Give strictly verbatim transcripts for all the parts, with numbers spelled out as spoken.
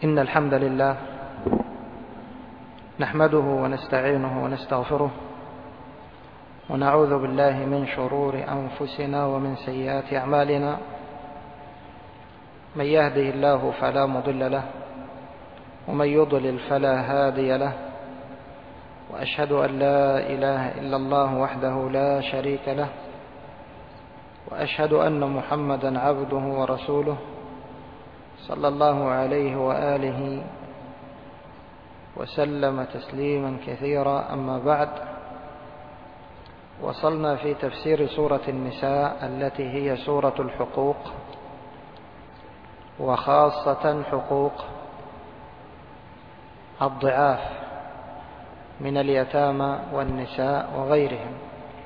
إن الحمد لله نحمده ونستعينه ونستغفره ونعوذ بالله من شرور أنفسنا ومن سيئات أعمالنا. من يهده الله فلا مضل له ومن يضلل فلا هادي له، وأشهد أن لا إله إلا الله وحده لا شريك له، وأشهد أن محمدا عبده ورسوله صلى الله عليه وآله وسلم تسليما كثيرا. أما بعد، وصلنا في تفسير سورة النساء التي هي سورة الحقوق، وخاصة حقوق الضعاف من اليتامى والنساء وغيرهم.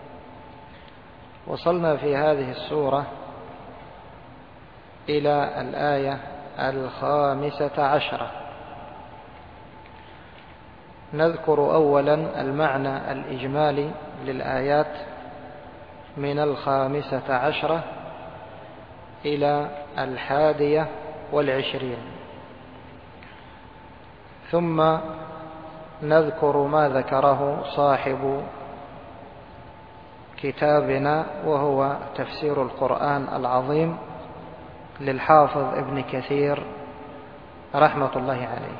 وصلنا في هذه السورة إلى الآية الخامسة عشرة. نذكر أولا المعنى الإجمالي للآيات من الخامسة عشرة إلى الحادية والعشرين، ثم نذكر ما ذكره صاحب كتابنا وهو تفسير القرآن العظيم للحافظ ابن كثير رحمة الله عليه.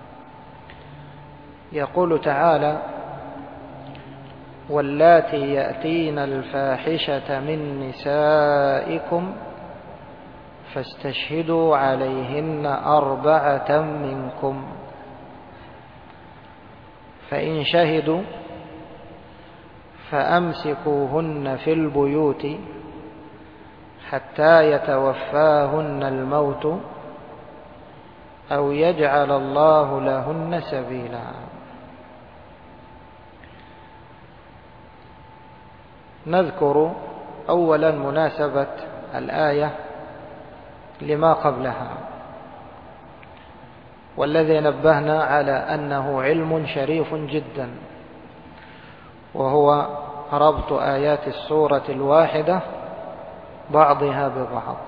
يقول تعالى: واللاتي يأتين الفاحشة من نسائكم فاستشهدوا عليهن أربعة منكم، فإن شهدوا فأمسكوهن في البيوت حتى يتوفاهن الموت أو يجعل الله لهن سبيلا. نذكر أولا مناسبة الآية لما قبلها، والذي نبهنا على أنه علم شريف جدا، وهو ربط آيات السورة الواحدة بعضها ببعض.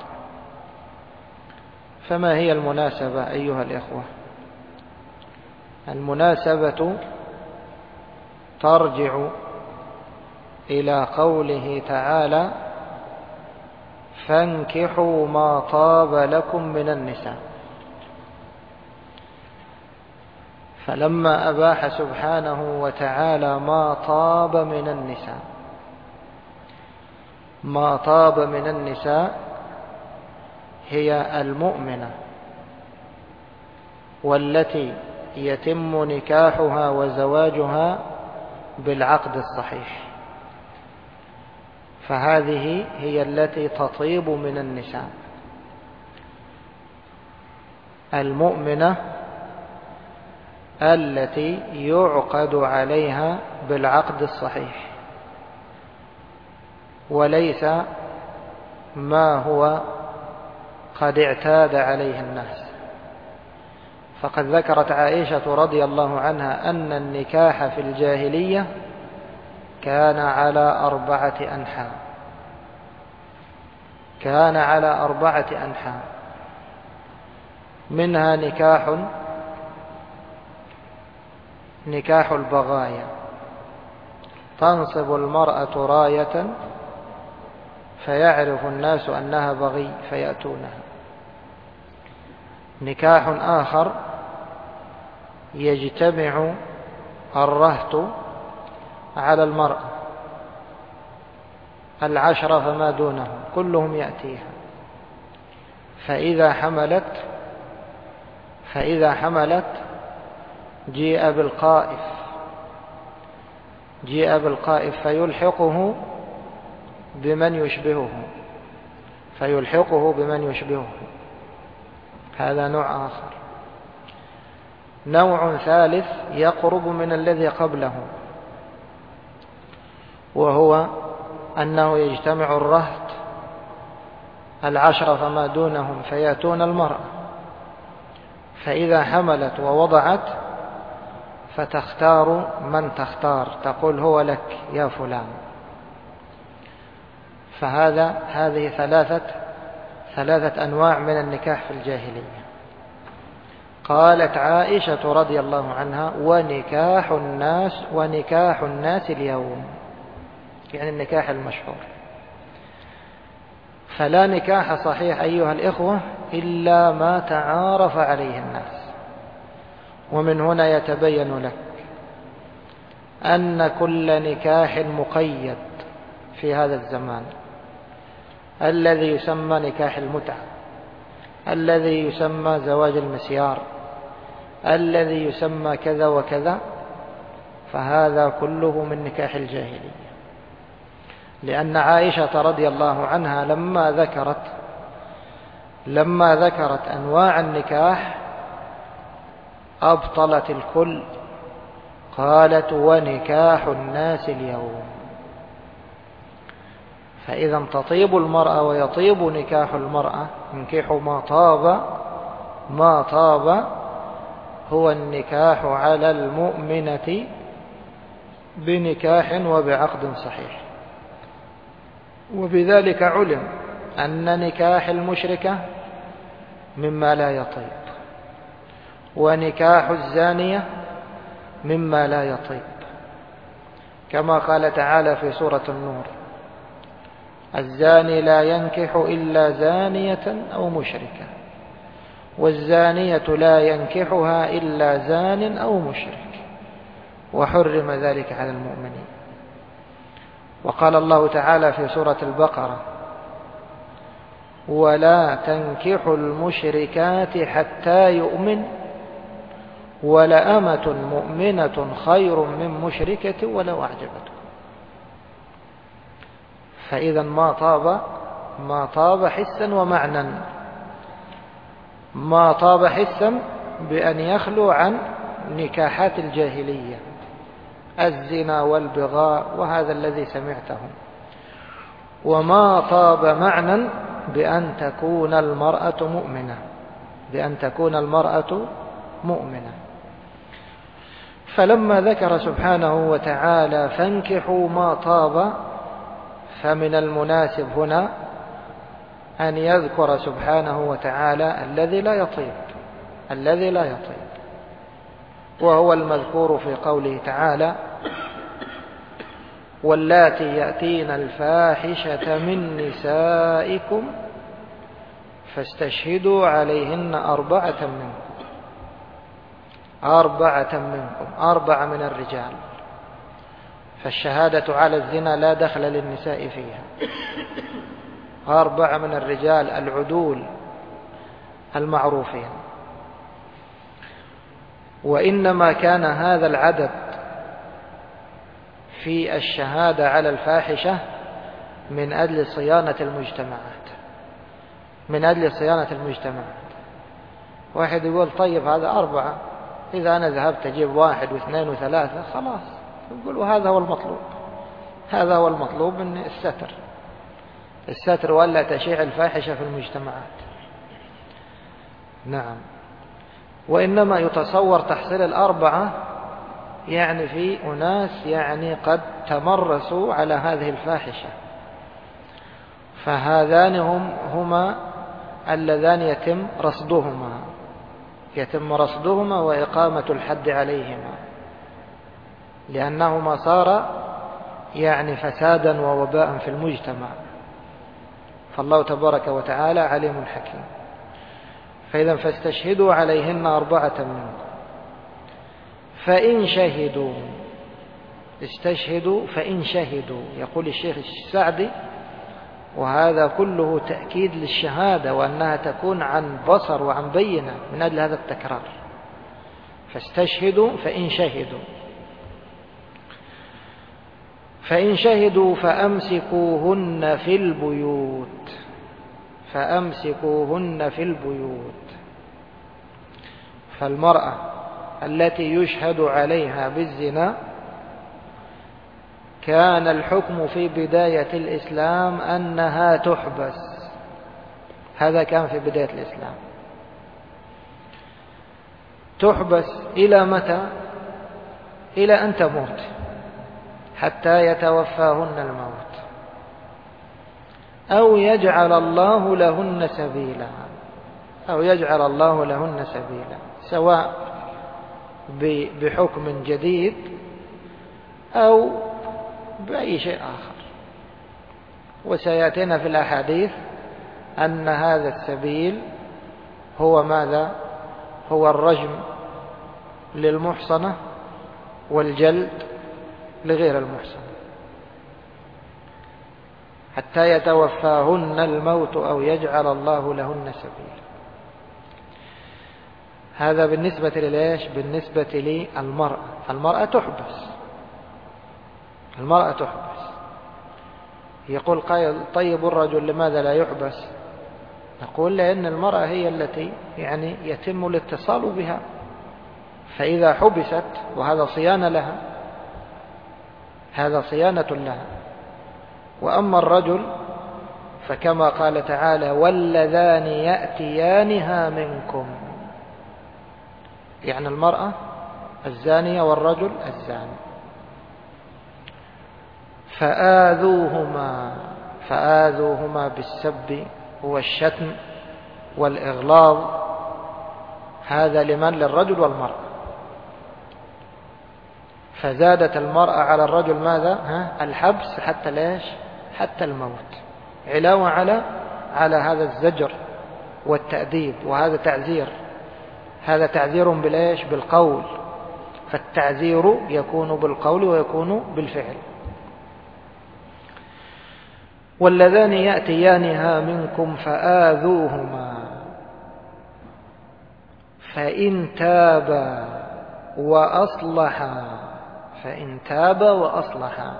فما هي المناسبة أيها الإخوة؟ المناسبة ترجع إلى قوله تعالى: فانكحوا ما طاب لكم من النساء. فلما أباح سبحانه وتعالى ما طاب من النساء، ما طاب من النساء هي المؤمنة والتي يتم نكاحها وزواجها بالعقد الصحيح، فهذه هي التي تطيب من النساء. المؤمنة التي يعقد عليها بالعقد الصحيح، وليس ما هو قد اعتاد عليه الناس. فقد ذكرت عائشة رضي الله عنها أن النكاح في الجاهلية كان على أربعة أنحاء، كان على أربعة أنحاء منها نكاح نكاح البغايا، تنصب المرأة راية فيعرف الناس أنها بغي فيأتونها. نكاح آخر يجتمع الرهط على المرأة العشرة فما دونهم كلهم يأتيها، فإذا حملت فإذا حملت جيء بالقائف جيء بالقائف فيلحقه بمن يشبهه فيلحقه بمن يشبهه هذا نوع آخر. نوع ثالث يقرب من الذي قبله، وهو أنه يجتمع الرهط العشرة فما دونهم فيأتون المرأة، فإذا حملت ووضعت فتختار من تختار، تقول هو لك يا فلان. فهذا هذه ثلاثة ثلاثة أنواع من النكاح في الجاهلية. قالت عائشة رضي الله عنها: ونكاح الناس ونكاح الناس اليوم، يعني النكاح المشهور. فلا نكاح صحيح أيها الإخوة إلا ما تعارف عليه الناس. ومن هنا يتبين لك أن كل نكاح مقيد في هذا الزمان، الذي يسمى نكاح المتعة، الذي يسمى زواج المسيار، الذي يسمى كذا وكذا، فهذا كله من نكاح الجاهلية. لأن عائشة رضي الله عنها لما ذكرت لما ذكرت أنواع النكاح أبطلت الكل. قالت: ونكاح الناس اليوم. فإذا تطيب المرأة ويطيب نكاح المرأة، ينكح ما طاب ما طاب هو النكاح على المؤمنة بنكاح وبعقد صحيح. وبذلك علم أن نكاح المشركة مما لا يطيب، ونكاح الزانية مما لا يطيب، كما قال تعالى في سورة النور: الزاني لا ينكح إلا زانية أو مشركة، والزانية لا ينكحها إلا زان أو مشرك، وحرم ذلك على المؤمنين. وقال الله تعالى في سورة البقرة: ولا تنكحوا المشركات حتى يؤمن، ولأمة مؤمنة خير من مشركة ولو أعجبتكم. فإذا ما طاب ما طاب حسا ومعنى. ما طاب حسا بأن يخلو عن نكاحات الجاهلية، الزنا والبغاء وهذا الذي سمعته. وما طاب معنى بأن تكون المرأة مؤمنة بأن تكون المرأة مؤمنة. فلما ذكر سبحانه وتعالى: فانكحوا ما طاب، فمن المناسب هنا أن يذكر سبحانه وتعالى الذي لا يطيب الذي لا يطيب وهو المذكور في قوله تعالى: واللاتي يأتين الفاحشة من نسائكم فاستشهدوا عليهن أربعة منكم أربعة منكم أربعة من الرجال. فالشهادة على الزنا لا دخل للنساء فيها. أربعة من الرجال العدول المعروفين. وإنما كان هذا العدد في الشهادة على الفاحشة من أجل صيانة المجتمعات من أجل صيانة المجتمعات. واحد يقول: طيب هذا أربعة، إذا أنا ذهبت أجيب واحد واثنين وثلاثة خلاص. يقول: وهذا هو المطلوب هذا هو المطلوب من الستر الستر ولا تشيع الفاحشة في المجتمعات. نعم. وإنما يتصور تحصيل الأربعة يعني في أناس يعني قد تمرسوا على هذه الفاحشة، فهذان هم هما اللذان يتم رصدهما يتم رصدهما وإقامة الحد عليهما، لأنهما صار يعني فسادا ووباء في المجتمع. فالله تبارك وتعالى عليم حكيم. فإذا فاستشهدوا عليهن أربعة منكم فإن شهدوا استشهدوا فإن شهدوا. يقول الشيخ السعدي: وهذا كله تأكيد للشهادة وأنها تكون عن بصر وعن بينة من أجل هذا التكرار. فاستشهدوا فإن شهدوا فإن شهدوا فأمسكوهن في البيوت فأمسكوهن في البيوت. فالمرأة التي يشهد عليها بالزنا كان الحكم في بداية الإسلام أنها تحبس. هذا كان في بداية الإسلام. تحبس إلى متى؟ إلى أن تموت، حتى يتوفاهن الموت، أو يجعل الله لهن سبيلا أو يجعل الله لهن سبيلا، سواء بحكم جديد أو بأي شيء آخر. وسيأتينا في الأحاديث أن هذا السبيل هو ماذا؟ هو الرجم للمحصنة والجلد لغير المحصنة حتى يتوفاهن الموت أو يجعل الله لهن سبيلا. هذا بالنسبة لليش؟ بالنسبة للمرأة. المرأة تحبس، المرأة تحبس. يقول قائل طيب الرجل لماذا لا يحبس؟ نقول لأن المرأة هي التي يعني يتم الاتصال بها، فإذا حبست وهذا صيانة لها، هذا صيانة لها. وأما الرجل فكما قال تعالى واللذان يأتيانها منكم، يعني المرأة الزانية والرجل الزاني. فآذوهما، فآذوهما بالسب والشتم والإغلاظ، هذا لمن؟ للرجل والمرأة. فزادت المرأة على الرجل ماذا؟ ها؟ الحبس حتى ليش؟ حتى الموت، علاوة على على هذا الزجر والتأديب، وهذا تعذير، هذا تعذير بالإيش؟ بالقول. فالتعذير يكون بالقول ويكون بالفعل. واللذان يأتيانها منكم فآذوهما فإن تابا وأصلحا، فإن تابا وأصلحا.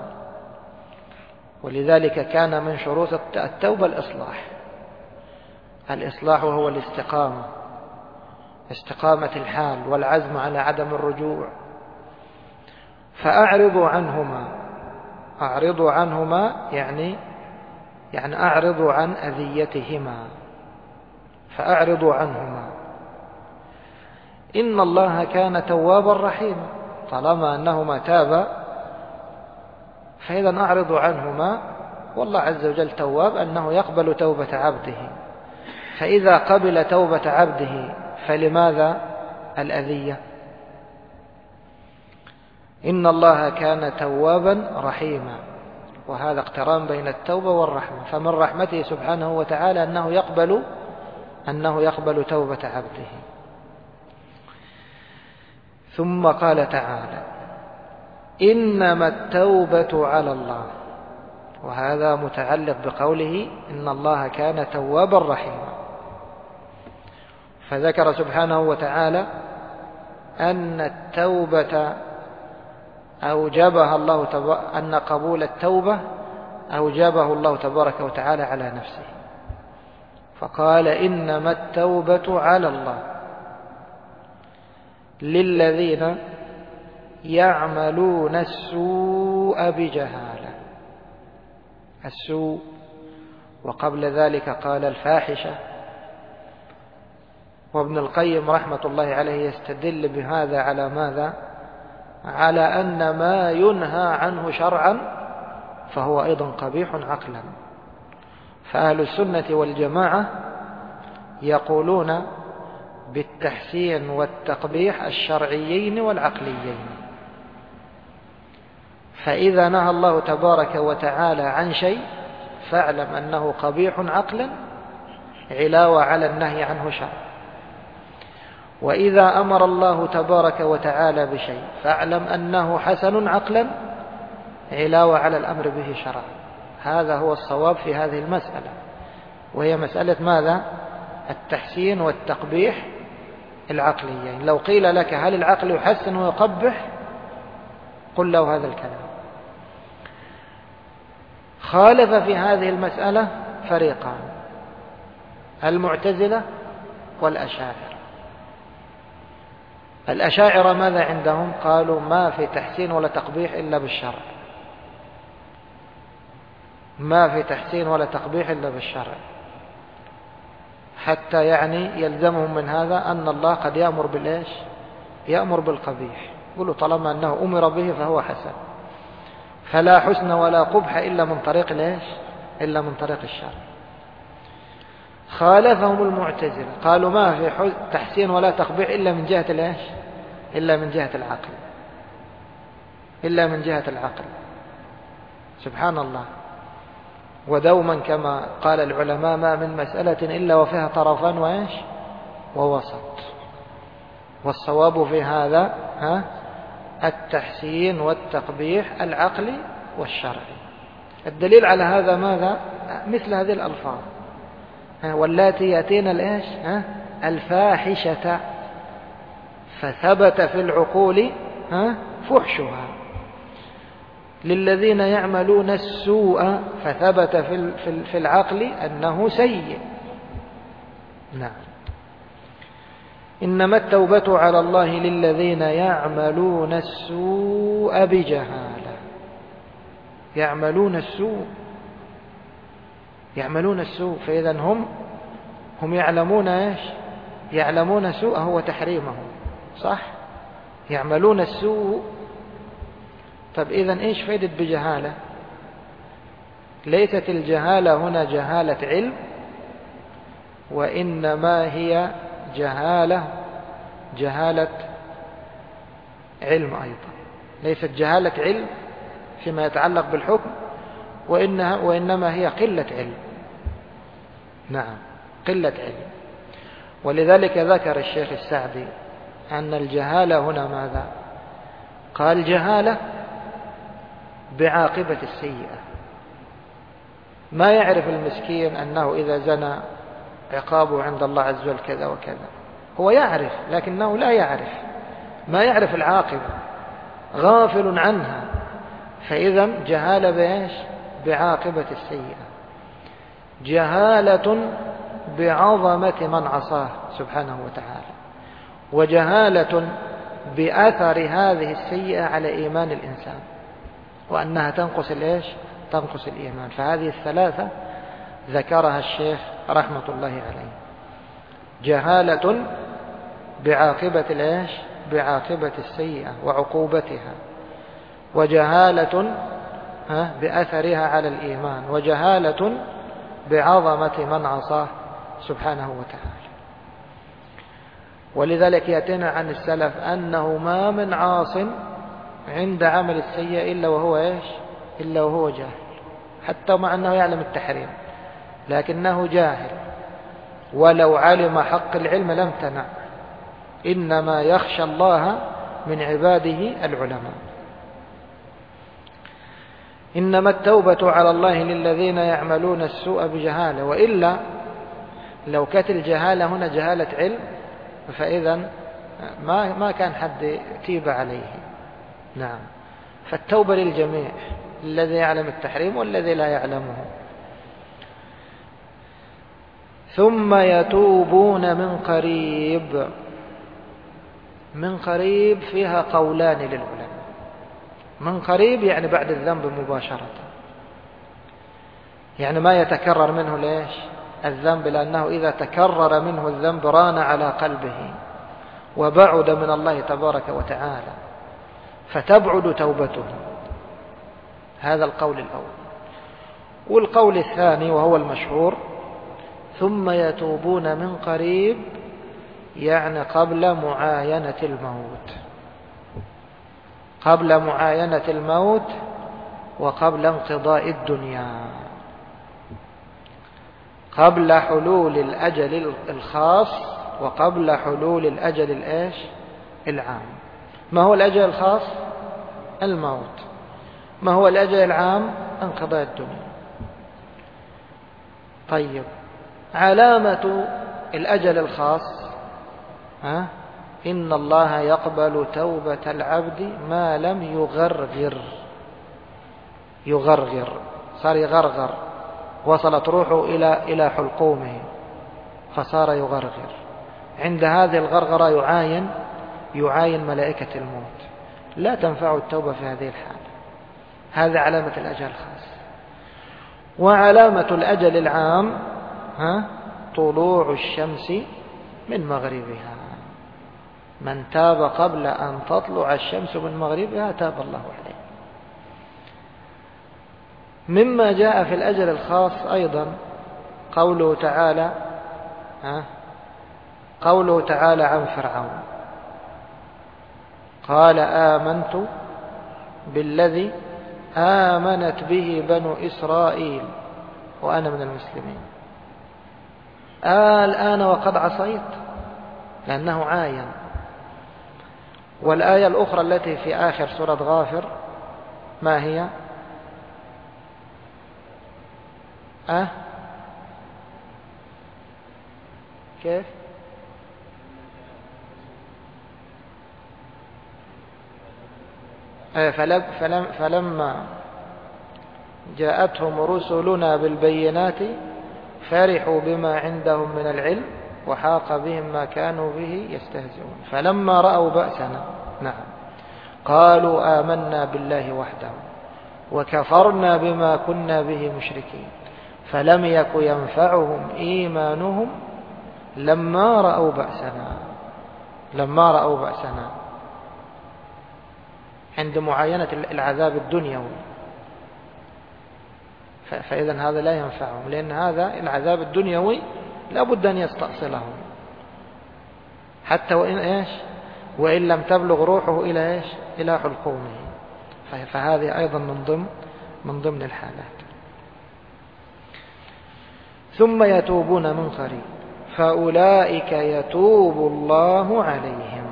ولذلك كان من شروط التوبة الإصلاح. الإصلاح هو الاستقامة، استقامة الحال والعزم على عدم الرجوع. فأعرضوا عنهما، أعرضوا عنهما يعني يعني أعرضوا عن أذيتهما، فأعرضوا عنهما. إن الله كان توابا رحيما، طالما أنهما تابا فإذا أعرضوا عنهما، والله عز وجل تواب أنه يقبل توبة عبده. فإذا قبل توبة عبده فلماذا الأذية؟ إن الله كان توابا رحيما، وهذا اقتران بين التوبة والرحمة. فمن رحمته سبحانه وتعالى أنه يقبل أنه يقبل توبة عبده. ثم قال تعالى إنما التوبة على الله، وهذا متعلق بقوله إن الله كان توابا رحيما. فذكر سبحانه وتعالى أن التوبة أوجبها الله تب... أن قبول التوبة أوجبه الله تبارك وتعالى على نفسه، فقال إنما التوبة على الله للذين يعملون السوء بجهالة. السوء، وقبل ذلك قال الفاحشة. وابن القيم رحمة الله عليه يستدل بهذا على ماذا؟ على أن ما ينهى عنه شرعا فهو أيضا قبيح عقلا. فأهل السنة والجماعة يقولون بالتحسين والتقبيح الشرعيين والعقليين. فإذا نهى الله تبارك وتعالى عن شيء فاعلم أنه قبيح عقلا علاوة على النهي عنه شرعا. وإذا أمر الله تبارك وتعالى بشيء فاعلم أنه حسن عقلا علاوة على الأمر به شرعا. هذا هو الصواب في هذه المسألة، وهي مسألة ماذا؟ التحسين والتقبيح العقليين. لو قيل لك هل العقل يحسن ويقبح؟ قل له هذا الكلام. خالف في هذه المسألة فريقان: المعتزلة والأشاعرة. الأشاعرة ماذا عندهم؟ قالوا ما في تحسين ولا تقبيح إلا بالشرع، ما في تحسين ولا تقبيح إلا بالشرع، حتى يعني يلزمهم من هذا أن الله قد يأمر بالإيش؟ يأمر بالقبيح. يقولوا طالما أنه أمر به فهو حسن، فلا حسن ولا قبح إلا من طريق الإيش؟ إلا من طريق الشرع. خالفهم المعتزلة، قالوا ما في تحسين ولا تقبيح إلا من جهة الإيش؟ إلا من جهة العقل، إلا من جهة العقل. سبحان الله. ودوما كما قال العلماء ما من مسألة إلا وفيها طرفان وإيش؟ ووسط. والصواب في هذا ها التحسين والتقبيح العقلي والشرعي. الدليل على هذا ماذا؟ مثل هذه الألفاظ، واللاتي يأتين الإيش؟ ها الفاحشة فثبت في العقول ها فحشها، للذين يعملون السوء فثبت في في العقل أنه سيء. نعم. إنما التوبة على الله للذين يعملون السوء بجهالة. يعملون السوء، يعملون السوء، فإذا هم هم يعلمون إيش؟ يعلمون سوءه وتحريمه، صح؟ يعملون السوء. طب إذن إيش فائدة بجهالة؟ ليست الجهالة هنا جهالة علم، وإنما هي جهالة جهالة علم أيضا. ليست جهالة علم فيما يتعلق بالحكم، وإنها وإنما هي قلة علم. نعم، قلة علم. ولذلك ذكر الشيخ السعدي أن الجهالة هنا ماذا؟ قال جهالة بعاقبة السيئة. ما يعرف المسكين أنه إذا زنى عقابه عند الله عز وجل كذا وكذا، هو يعرف لكنه لا يعرف، ما يعرف العاقبة، غافل عنها. فإذا جهالة بإيش؟ بعاقبة السيئة. جهالة بعظمة من عصاه سبحانه وتعالى، وجهالة بأثر هذه السيئة على إيمان الإنسان، وأنها تنقص الإيش؟ تنقص الإيمان. فهذه الثلاثة ذكرها الشيخ رحمة الله عليه. جهالة بعاقبة الإيش؟ بعاقبة السيئة وعقوبتها، وجهالة بأثرها على الإيمان، وجهالة بعظمة من عصاه سبحانه وتعالى. ولذلك يأتينا عن السلف أنه ما من عاص عند عمل السيئة إلا وهو إيش؟ إلا وهو جاهل، حتى مع أنه يعلم التحريم لكنه جاهل، ولو علم حق العلم لم تنع. إنما يخشى الله من عباده العلماء. إنما التوبة على الله للذين يعملون السوء بجهالة. وإلا لو كانت الجهالة هنا جهالة علم فإذا ما ما كان حد تيب عليه. نعم. فالتوبة للجميع، الذي يعلم التحريم والذي لا يعلمه. ثم يتوبون من قريب. من قريب فيها قولان للعلماء. من قريب يعني بعد الذنب مباشرة، يعني ما يتكرر منه ليش الذنب، لأنه إذا تكرر منه الذنب ران على قلبه وبعد من الله تبارك وتعالى، فتبعد توبته. هذا القول الأول. والقول الثاني وهو المشهور: ثم يتوبون من قريب، يعني قبل معاينة الموت، قبل معاينة الموت وقبل انقضاء الدنيا، قبل حلول الأجل الخاص وقبل حلول الأجل الإيش؟ العام. ما هو الأجل الخاص؟ الموت. ما هو الأجل العام؟ انقضاء الدنيا. طيب، علامة الأجل الخاص ها؟ إن الله يقبل توبة العبد ما لم يغرغر. يغرغر، صار يغرغر، وصلت روحه إلى إلى حلقومه فصار يغرغر. عند هذه الغرغرة يعاين يعاين ملائكة الموت، لا تنفع التوبة في هذه الحالة. هذا علامة الأجل الخاص. وعلامة الأجل العام ها؟ طلوع الشمس من مغربها. من تاب قبل أن تطلع الشمس من مغربها تاب الله عليه. مما جاء في الأجل الخاص أيضا قوله تعالى: ها قوله تعالى عن فرعون قال آمنت بالذي آمنت به بنو إسرائيل وأنا من المسلمين. آه الآن وقد عصيت، لأنه عاين. والآية الأخرى التي في آخر سورة غافر ما هي؟ أه كيف؟ فلم فلم فلما جاءتهم رسلنا بالبينات فرحوا بما عندهم من العلم وحاق بهم ما كانوا به يستهزئون. فلما رأوا بأسنا نعم قالوا آمنا بالله وحده وكفرنا بما كنا به مشركين فلم يك ينفعهم إيمانهم لما رأوا بأسنا لما رأوا بأسنا عند معاينة العذاب الدنيوي. فإذا هذا لا ينفعهم، لأن هذا العذاب الدنيوي لا بد أن يستأصلهم حتى وإن إيش وإن لم تبلغ روحه إلى إيش إلى حلقومه. فهذه أيضا من ضمن من ضمن الحالات. ثم يتوبون من قريب فأولئك يتوب الله عليهم،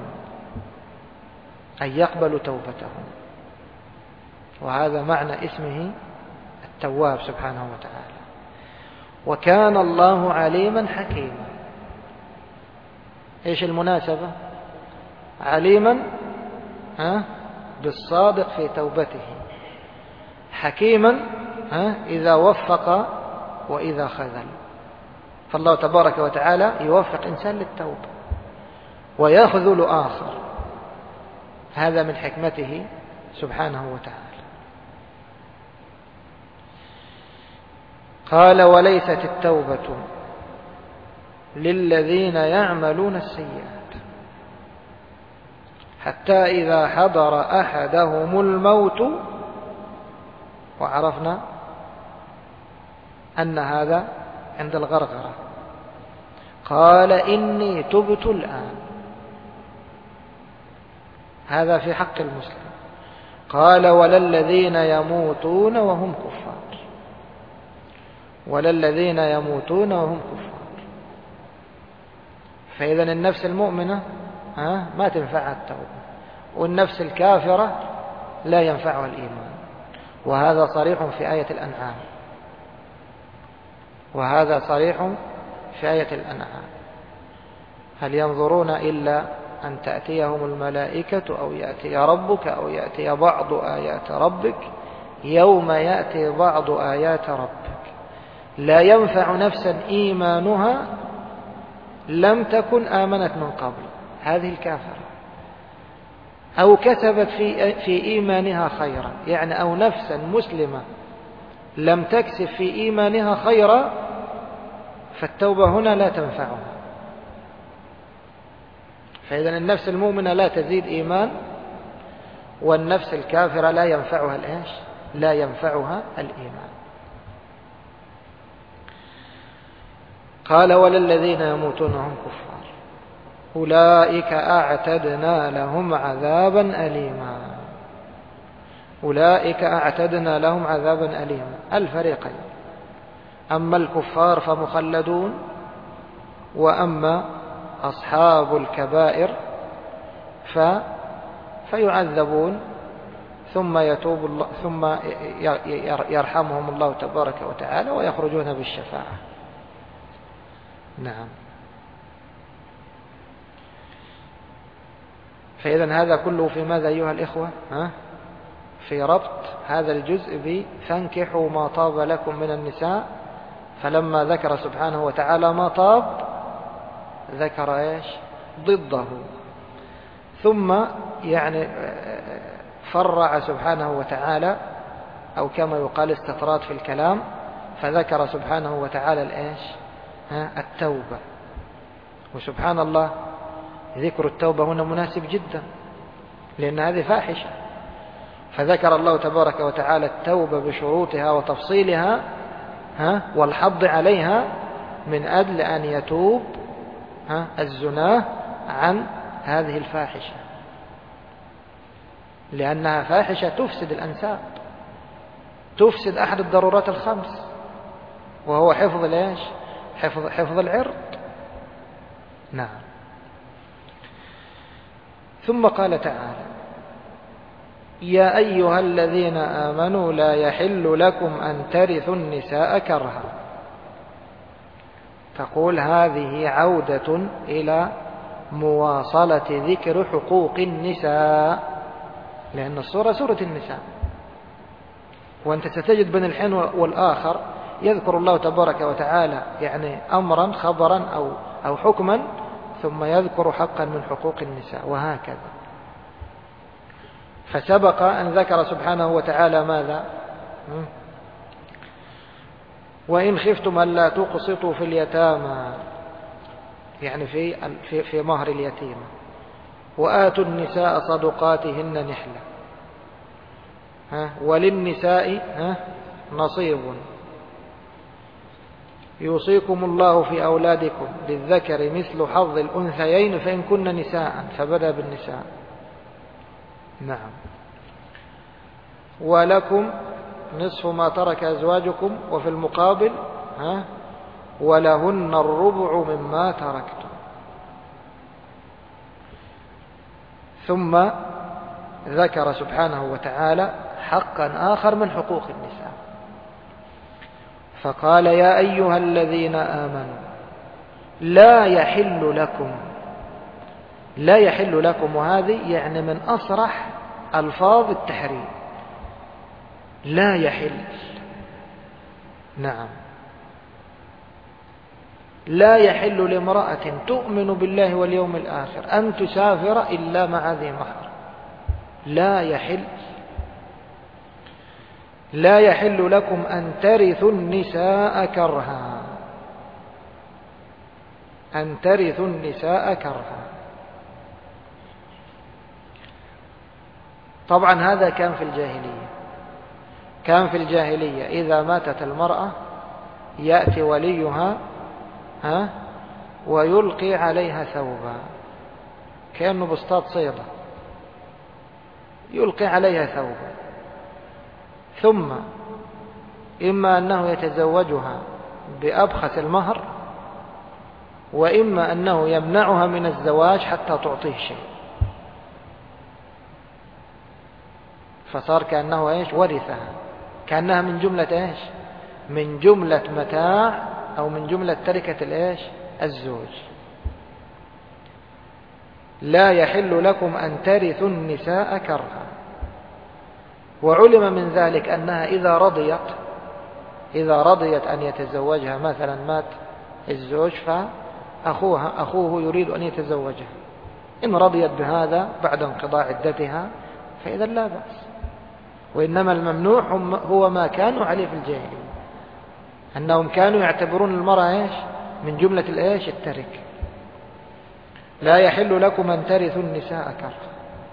أي يقبل توبتهم. وهذا معنى اسمه التواب سبحانه وتعالى. وكان الله عليما حكيما. إيش المناسبة؟ عليما ها بالصادق في توبته، حكيما ها إذا وفق وإذا خذل. فالله تبارك وتعالى يوفق إنسان للتوبة ويخذل آخر، هذا من حكمته سبحانه وتعالى. قال وليست التوبة للذين يعملون السيئات حتى إذا حضر أحدهم الموت، وعرفنا أن هذا عند الغرغرة، قال إني تبت الآن، هذا في حق المسلم. قال ولا الذين يموتون وهم كفار، ولا الذين يموتون وهم كفار. فإذا النفس المؤمنة ها ما تنفعها التوبة، والنفس الكافرة لا ينفعها الإيمان. وهذا صريح في آية الأنعام، وهذا صريح في آية الأنعام. هل ينظرون إلا أن تأتيهم الملائكة أو يأتي ربك أو يأتي بعض آيات ربك يوم يأتي بعض آيات ربك لا ينفع نفسا إيمانها لم تكن آمنت من قبل، هذه الكافرة، أو كسبت في في إيمانها خيرا، يعني أو نفسا مسلمة لم تكسب في إيمانها خيرا، فالتوبة هنا لا تنفعها. فإذا النفس المؤمنة لا تزيد إيمان، والنفس الكافرة لا ينفعها الإيش؟ لا ينفعها الإيمان. قال ولا الذين يموتون هم كفار أولئك أعتدنا لهم عذابا أليما. أولئك أعتدنا لهم عذابا أليما، الفريقين، أما الكفار فمخلدون، وأما أصحاب الكبائر ف فيعذبون ثم يتوب الله ثم يرحمهم الله تبارك وتعالى ويخرجون بالشفاعة. نعم. فإذا هذا كله في ماذا أيها الإخوة؟ ها؟ في ربط هذا الجزء ب فانكحوا ما طاب لكم من النساء. فلما ذكر سبحانه وتعالى ما طاب ذكر إيش؟ ضده. ثم يعني فرع سبحانه وتعالى، أو كما يقال استطراد في الكلام، فذكر سبحانه وتعالى الإيش؟ ها؟ التوبة. وسبحان الله ذكر التوبة هنا مناسب جدا، لأن هذه فاحشة، فذكر الله تبارك وتعالى التوبة بشروطها وتفصيلها ها والحض عليها من أجل أن يتوب الزنا عن هذه الفاحشة، لأنها فاحشة تفسد الأنساب، تفسد أحد الضرورات الخمس، وهو حفظ الإيش؟ حفظ, حفظ العرض. نعم. ثم قال تعالى: يا أيها الذين آمنوا لا يحل لكم أن ترثوا النساء كرها. تقول هذه عودة إلى مواصلة ذكر حقوق النساء، لأن السورة سورة النساء، وأنت ستجد بين الحين والآخر يذكر الله تبارك وتعالى يعني أمرا خبرا أو, أو حكما، ثم يذكر حقا من حقوق النساء، وهكذا. فسبق أن ذكر سبحانه وتعالى ماذا؟ وإن خفتم ألا تقسطوا في اليتامى، يعني في في في مهر اليتيم، وآتوا النساء صدقاتهن نحلة، ها وللنساء ها نصيب، يوصيكم الله في أولادكم للذكر مثل حظ الأنثيين فإن كن نساء، فبدأ بالنساء. نعم. ولكم نصف ما ترك أزواجكم، وفي المقابل ها ولهن الربع مما تركتم. ثم ذكر سبحانه وتعالى حقا آخر من حقوق النساء، فقال: يا أيها الذين آمنوا لا يحل لكم. لا يحل لكم، وهذه يعني من أصرح ألفاظ التحريم. لا يحل. نعم. لا يحل لامرأة تؤمن بالله واليوم الآخر أن تسافر إلا مع ذي محرم. لا يحل. لا يحل لكم أن ترثوا النساء كرها. أن ترثوا النساء كرها. طبعا هذا كان في الجاهلية. كان في الجاهلية إذا ماتت المرأة يأتي وليها ها ويلقي عليها ثوبا، كأنه بسطاط صيدة، يلقي عليها ثوبا، ثم إما أنه يتزوجها بأبخس المهر، وإما أنه يمنعها من الزواج حتى تعطيه شيء، فصار كأنه إيش؟ ورثها، كأنها من جملة إيش؟ من جملة متاع أو من جملة تركة الإيش؟ الزوج. لا يحل لكم أن ترثوا النساء كرها. وعلم من ذلك أنها إذا رضيت إذا رضيت أن يتزوجها، مثلا مات الزوج فأخوها أخوه يريد أن يتزوجها، إن رضيت بهذا بعد انقضاء عدتها فإذا لا بأس. وإنما الممنوع هو ما كانوا عليه في الجاهلية، أنهم كانوا يعتبرون المرأة إيش؟ من جملة الإيش؟ الترك. لا يحل لكم أن ترثوا النساء كرها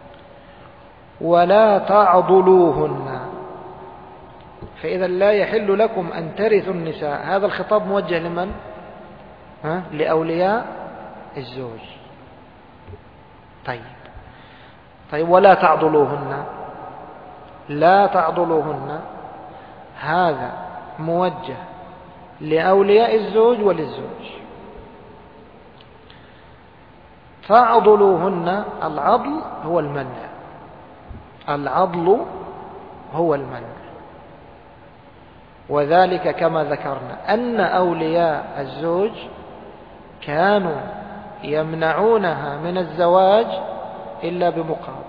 ولا تعضلوهن. فإذا لا يحل لكم أن ترثوا النساء، هذا الخطاب موجه لمن؟ ها؟ لأولياء الزوج. طيب طيب ولا تعضلوهن. لا تعضلوهن هذا موجه لأولياء الزوج وللزوج. تعضلوهن، العضل هو المنع، العضل هو المنع، وذلك كما ذكرنا أن أولياء الزوج كانوا يمنعونها من الزواج إلا بمقابل،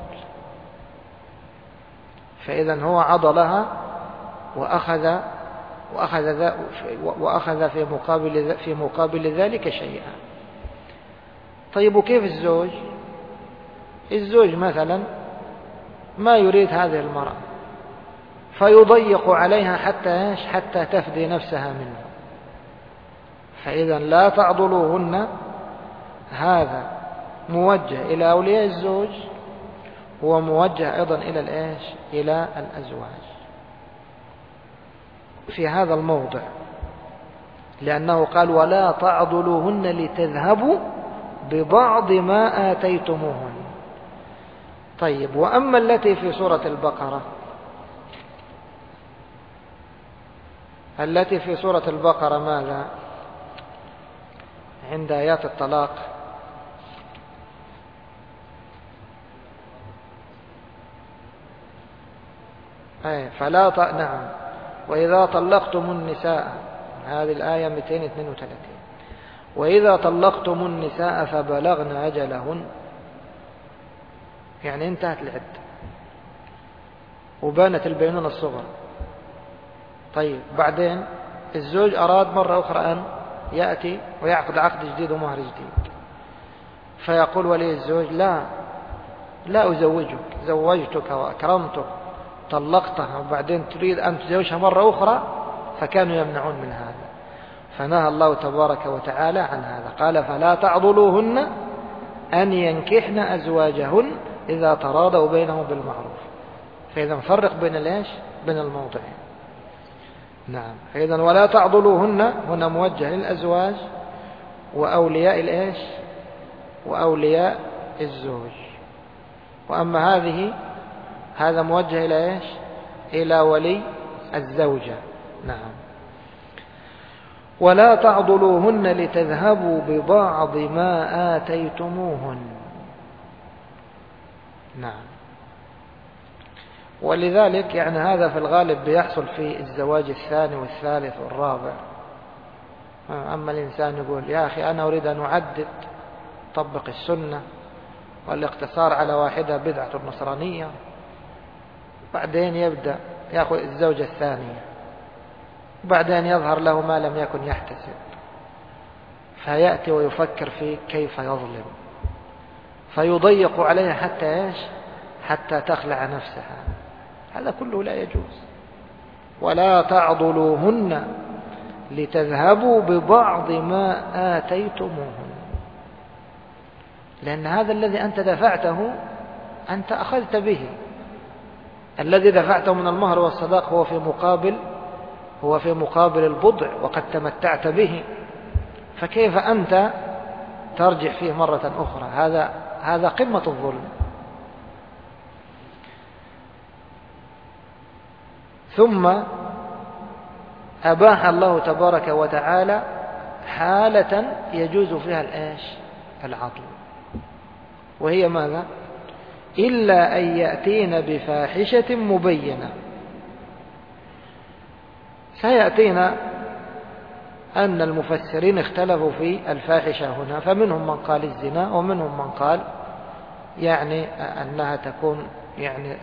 فإذا هو عضلها وأخذ وأخذ وأخذ في مقابل في مقابل ذلك شيئا. طيب وكيف الزوج؟ الزوج مثلا ما يريد هذه المرأة فيضيق عليها حتى ايش؟ حتى تفدي نفسها منه. فإذا لا تعضلوهن هذا موجه إلى أولياء الزوج، هو موجه أيضا إلى الإيش؟ إلى الأزواج في هذا الموضع، لأنه قال ولا تعضلوهن لتذهبوا ببعض ما آتيتموهن. طيب، وأما التي في سورة البقرة، التي في سورة البقرة ماذا عند آيات الطلاق؟ أي فلا ط... نعم، وإذا طلقتم النساء، هذه الآية مئتين واثنين وثلاثين، وإذا طلقتم النساء فبلغن أجلهن، يعني انتهت العدة وبانت البينونة الصغرى. طيب، بعدين الزوج أراد مرة أخرى أن يأتي ويعقد عقد جديد ومهر جديد، فيقول ولي الزوج: لا لا أزوجك، زوجتك وأكرمتك، طلقتها وبعدين تريد أن تزوجها مرة أخرى، فكانوا يمنعون من هذا، فنهى الله تبارك وتعالى عن هذا. قال: فلا تعضلوهن أن ينكحن أزواجهن إذا تراضوا بينهم بالمعروف. فإذا نفرق بين الإيش؟ بين الموضعين. نعم، فإذا ولا تعضلوهن هنا موجه للأزواج وأولياء الإيش؟ وأولياء الزوج. وأما هذه هذا موجه إلى إيش؟ إلى ولي الزوجة. نعم. ولا تعضلوهن لتذهبوا ببعض ما آتيتموهن. نعم. ولذلك يعني هذا في الغالب بيحصل في الزواج الثاني والثالث والرابع. أما الإنسان يقول: يا أخي أنا أريد أن أعدد، طبق السنة، والاقتصار على واحدة بدعة النصرانية، بعدين يبدأ يأخذ الزوجة الثانية، بعدين يظهر له ما لم يكن يحتسب، فيأتي ويفكر في كيف يظلم، فيضيق عليها حتى إيش؟ حتى تخلع نفسها. هذا كله لا يجوز. ولا تعضلوهن لتذهبوا ببعض ما آتيتموهن، لأن هذا الذي أنت دفعته أنت أخذت به. الذي دفعته من المهر والصداق هو في مقابل هو في مقابل البضع، وقد تمتعت به، فكيف أنت ترجع فيه مرة أخرى؟ هذا هذا قمة الظلم. ثم أباح الله تبارك وتعالى حالة يجوز فيها الإيش؟ العضل، وهي ماذا؟ إلا أن يأتين بفاحشة مبينة. سيأتينا أن المفسرين اختلفوا في الفاحشة هنا، فمنهم من قال الزنا، ومنهم من قال يعني أنها تكون يعني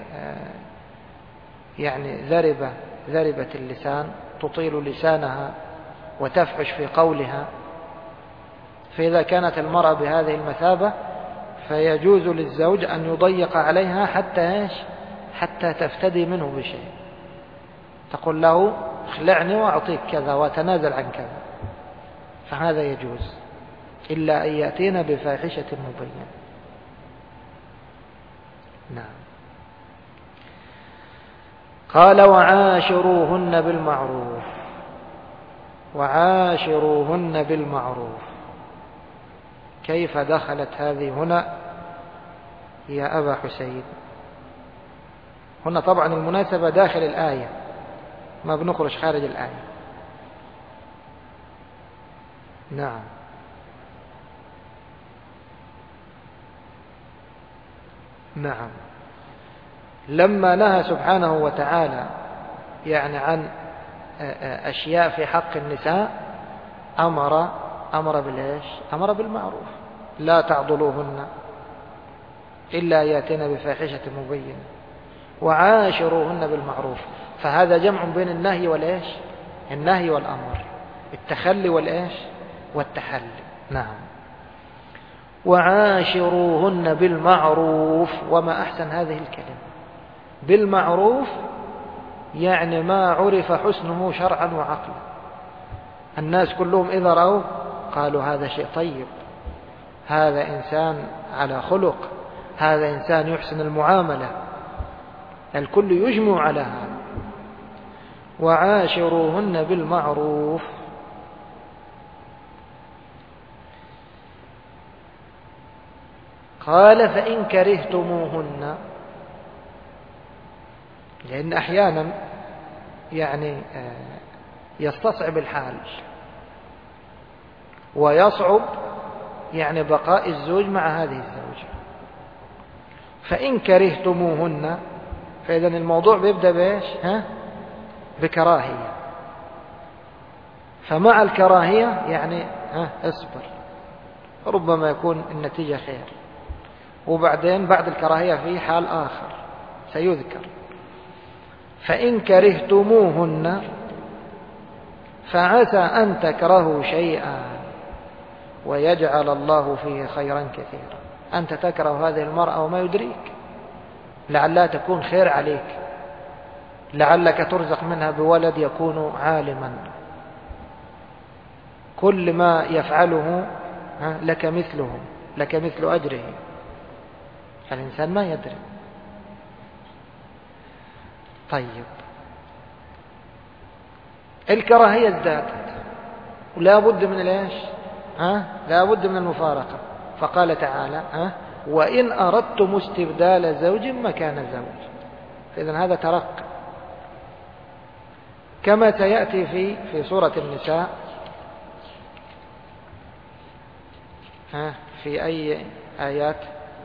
يعني ذربة ذربة اللسان، تطيل لسانها وتفحش في قولها. فإذا كانت المرأة بهذه المثابة فيجوز للزوج أن يضيق عليها حتى إيش؟ حتى تفتدي منه بشيء، تقول له: اخلعني وأعطيك كذا وتنازل عن كذا، فهذا يجوز، إلا أن يأتينا بفاحشة مبينة. نعم. قال: وعاشروهن بالمعروف. وعاشروهن بالمعروف، كيف دخلت هذه هنا يا أبا حسين؟ هنا طبعا المناسبة داخل الآية، ما بنخرج خارج الآية. نعم. نعم. لما نهى سبحانه وتعالى يعني عن أشياء في حق النساء أمر أمر بالإيش؟ أمر بالمعروف. لا تعضلوهن إلا يأتين بفاحشة مبينة، وعاشروهن بالمعروف. فهذا جمع بين النهي والإيش؟ النهي والأمر، التخلي والإيش؟ والتحلي. نعم. وعاشروهن بالمعروف. وما أحسن هذه الكلمة بالمعروف، يعني ما عرف حسنه شرعا وعقلا. الناس كلهم إذا رأوا قالوا: هذا شيء طيب، هذا إنسان على خلق، هذا إنسان يحسن المعاملة. الكل يجمع على هذا. وعاشروهن بالمعروف. قال فإن كرهتموهن، لأن أحيانا يعني يستصعب الحال ويصعب يعني بقاء الزوج مع هذه الزوجة. فإن كرهتموهن، فإذا الموضوع بيبدأ بإيش؟ ها؟ بكراهية. فمع الكراهية يعني ها اصبر، ربما يكون النتيجة خير. وبعدين بعد الكراهية في حال آخر سيذكر. فإن كرهتموهن فعسى أن تكرهوا شيئا ويجعل الله فيه خيرا كثيرا. أنت تكره هذه المرأة وما يدريك، لعلها تكون خير عليك، لعلك ترزق منها بولد يكون عالما، كل ما يفعله لك مثله، لك مثل أجره. الإنسان ما يدري. طيب، الكراهية ازدادت ولا بد من الايش؟ ها؟ لا بد من المفارقة. فقال تعالى ها؟ وإن أردتم استبدال زوج مكان زوج. فإذن هذا ترقى كما سيأتي في في سورة النساء. ها؟ في أي آيات؟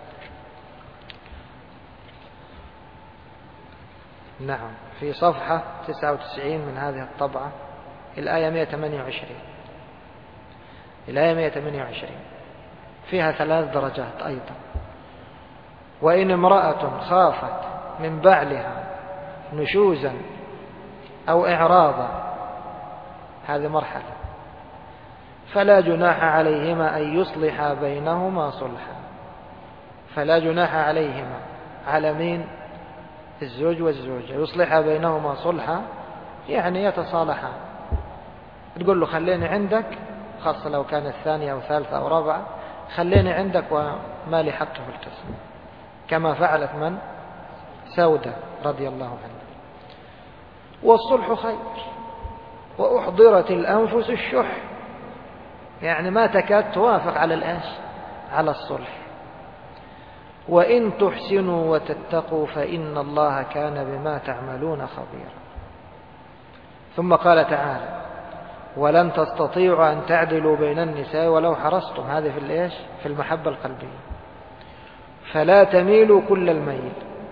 نعم، في صفحة تسعة وتسعين من هذه الطبعة، الآية مئة وثمانية وعشرين. الآية مئة وثمانية وعشرين فيها ثلاث درجات أيضا. وإن امرأة خافت من بعلها نشوزا أو إعراضا، هذه مرحلة، فلا جناح عليهما أن يصلحا بينهما صلحا. فلا جناح عليهما، على مين؟ الزوج والزوجة، يصلحا بينهما صلحا يعني يتصالحا. تقول له خليني عندك، خاصة لو كانت ثانية أو ثالثة أو رابعة، خليني عندك وما لي حق في القسم، كما فعلت من؟ سودة رضي الله عنها. والصلح خير، وأحضرت الأنفس الشح، يعني ما تكاد توافق على الآش على الصلح. وإن تحسنوا وتتقوا فإن الله كان بما تعملون خبيرا. ثم قال تعالى ولن تستطيعوا أن تعدلوا بين النساء ولو حرصتم. هذه في الإيش؟ في المحبة القلبية. فلا تميلوا كل الميل،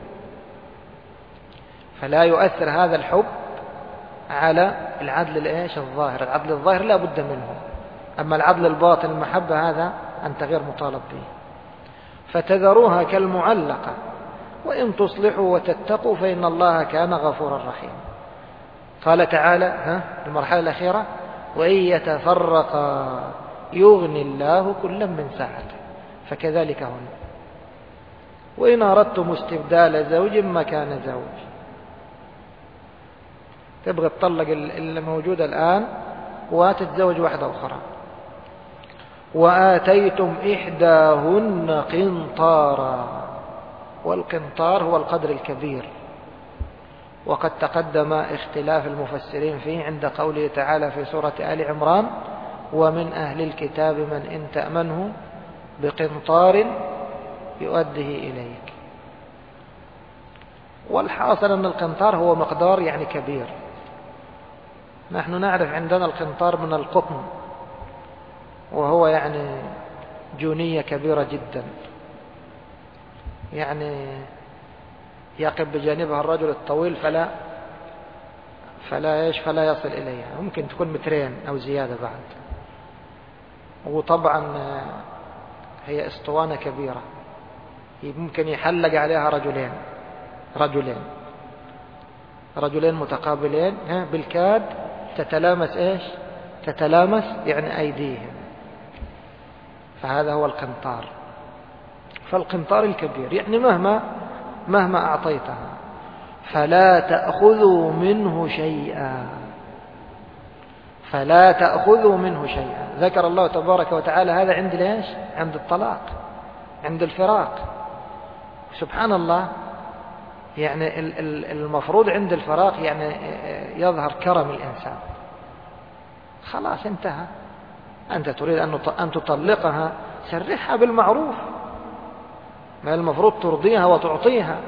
فلا يؤثر هذا الحب على العدل الإيش؟ الظاهر. العدل الظاهر لا بد منه، أما العدل الباطن المحبة هذا أنت غير مطالب به. فتذروها كالمعلقة وإن تصلحوا وتتقوا فإن الله كان غفورا رحيما. قال تعالى ها المرحلة الأخيرة وإن يتفرقا يغني الله كلا من سعته. فكذلك هنا وإن أردتم استبدال زوج مكان زوج، تبغى تطلق اللي موجودة الآن وتتزوج واحدة أخرى. وآتيتم إحداهن قنطارا، والقنطار هو القدر الكبير، وقد تقدم اختلاف المفسرين فيه عند قوله تعالى في سورة آل عمران ومن أهل الكتاب من إن تأمنه بقنطار يؤديه إليك. والحاصل أن القنطار هو مقدار يعني كبير. نحن نعرف عندنا القنطار من القطن، وهو يعني جونية كبيرة جدا، يعني يقف بجانبها الرجل الطويل فلا فلا ايش فلا يصل إليها، ممكن تكون مترين أو زيادة بعد. وطبعا هي اسطوانة كبيرة ممكن يحلق عليها رجلين رجلين رجلين متقابلين بالكاد تتلامس ايش تتلامس يعني أيديهم. فهذا هو القنطار. فالقنطار الكبير يعني مهما مهما أعطيتها فلا تأخذوا منه شيئا، فلا تأخذوا منه شيئا. ذكر الله تبارك وتعالى هذا عند ليش؟ عند الطلاق، عند الفراق. سبحان الله، يعني المفروض عند الفراق يعني يظهر كرم الإنسان. خلاص انتهى، أنت تريد أن تطلقها سرحها بالمعروف، ما المفروض ترضيها وتعطيها.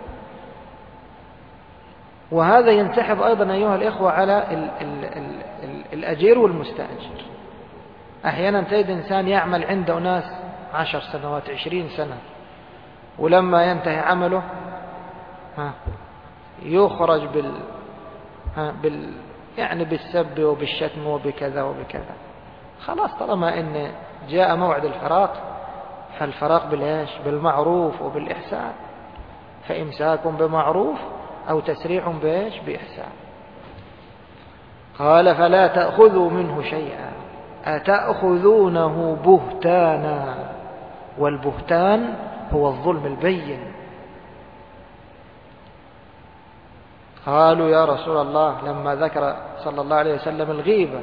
وهذا ينسحب أيضا أيها الإخوة على ال ال ال ال الأجير والمستأجر. أحيانا تجد إنسان يعمل عند ناس عشر سنوات عشرين سنة، ولما ينتهي عمله ها يخرج بال, ها بال يعني بالسب وبالشتم وبكذا وبكذا. خلاص طالما إن جاء موعد الفراق فالفراق بالإيش؟ بالمعروف وبالإحسان. فإمساك بمعروف أو تسريح بإيش؟ بإحسان. قال فلا تأخذوا منه شيئا أتأخذونه بهتانا، والبهتان هو الظلم البين. قالوا يا رسول الله لما ذكر صلى الله عليه وسلم الغيبة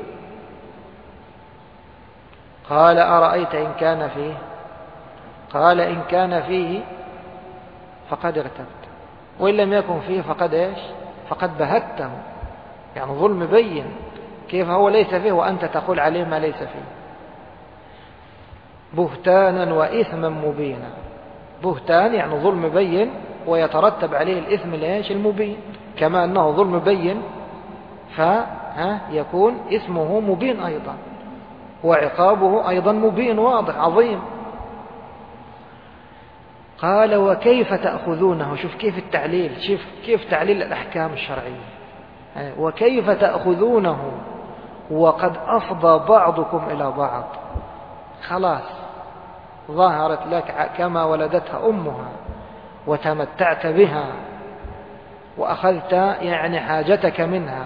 قال أرأيت إن كان فيه؟ قال إن كان فيه فقد اغتبت، وإن لم يكن فيه فقد إيش؟ فقد بهته، يعني ظلم بين. كيف هو ليس فيه وأنت تقول عليه ما ليس فيه؟ بهتانا وإثما مبينا. بهتان يعني ظلم بين ويترتب عليه الإثم الإيش؟ المبين. كما أنه ظلم بين فيكون إثمه مبين أيضا، وعقابه أيضا مبين واضح عظيم. قال وكيف تأخذونه؟ شوف كيف التعليل، شوف كيف تعليل الأحكام الشرعية. وكيف تأخذونه وقد أفضى بعضكم إلى بعض. خلاص ظهرت لك كما ولدتها أمها وتمتعت بها وأخذت يعني حاجتك منها،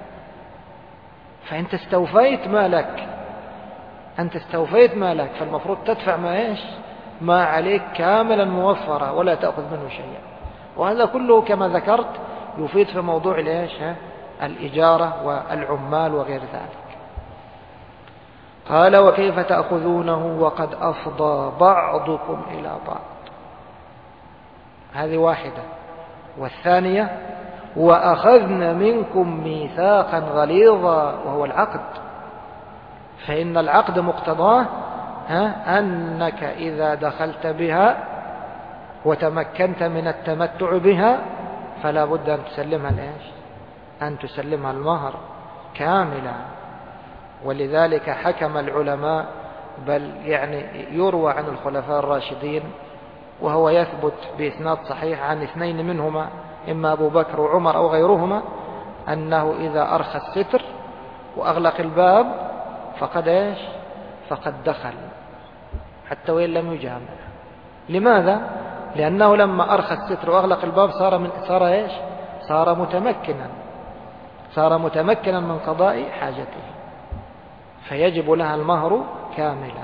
فأنت استوفيت مالك، أنت استوفيت مالك، فالمفروض تدفع ما إيش؟ ما عليك كاملا موفرا ولا تأخذ منه شيئا. وهذا كله كما ذكرت يفيد في موضوع الإيش؟ الإجارة والعمال وغير ذلك. قال وكيف تأخذونه وقد أفضى بعضكم إلى بعض. هذه واحدة. والثانية وأخذنا منكم ميثاقا غليظا، وهو العقد. فإن العقد مقتضاه ها أنك إذا دخلت بها وتمكنت من التمتع بها فلا بد أن تسلمها الإيش؟ أن تسلمها المهر كاملا. ولذلك حكم العلماء، بل يعني يروى عن الخلفاء الراشدين وهو يثبت بإسناد صحيح عن اثنين منهما إما أبو بكر وعمر أو غيرهما، أنه إذا أرخى الستر وأغلق الباب فقد إيش؟ فقد دخل حتى وإن لم يجامع. لماذا؟ لأنه لما أرخى الستر وأغلق الباب صار من صار إيش؟ صار متمكنا، صار متمكنا من قضاء حاجته، فيجب لها المهر كاملا.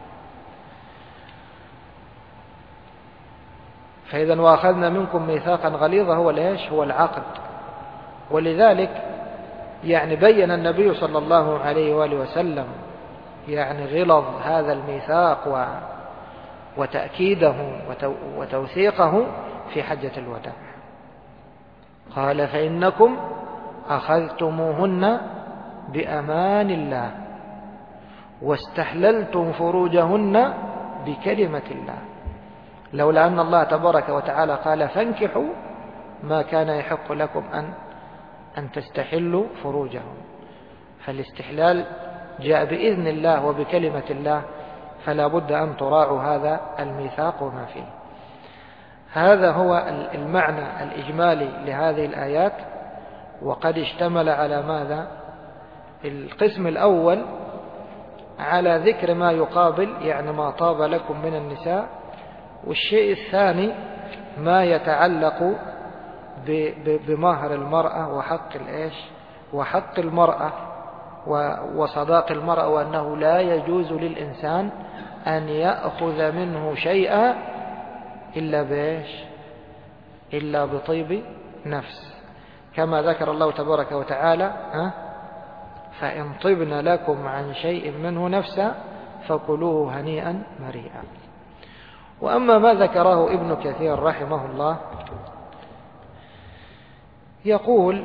فإذا وأخذنا منكم ميثاقا غليظا هو الإيش؟ هو العقد. ولذلك يعني بين النبي صلى الله عليه وآله وسلم يعني غلظ هذا الميثاق وتأكيده وتوثيقه في حجة الوداع. قال فإنكم أخذتموهن بأمان الله واستحللتم فروجهن بكلمة الله، لولا أن الله تبارك وتعالى قال فانكحوا ما كان يحق لكم أن أن تستحلوا فروجهم. فالاستحلال جاء بإذن الله وبكلمة الله، فلا بد أن تراعوا هذا الميثاق وما فيه. هذا هو المعنى الإجمالي لهذه الآيات. وقد اشتمل على ماذا؟ القسم الأول على ذكر ما يقابل، يعني ما طاب لكم من النساء. والشيء الثاني ما يتعلق بمهر المرأة وحق الإيش؟ وحق المرأة وصداق المرأة، وأنه لا يجوز للإنسان أن يأخذ منه شيئا إلا بإيش؟ إلا بطيب نفس، كما ذكر الله تبارك وتعالى ها؟ فإن طبن لكم عن شيء منه نفسا فكلوه هنيئا مريئا. وأما ما ذكره ابن كثير رحمه الله يقول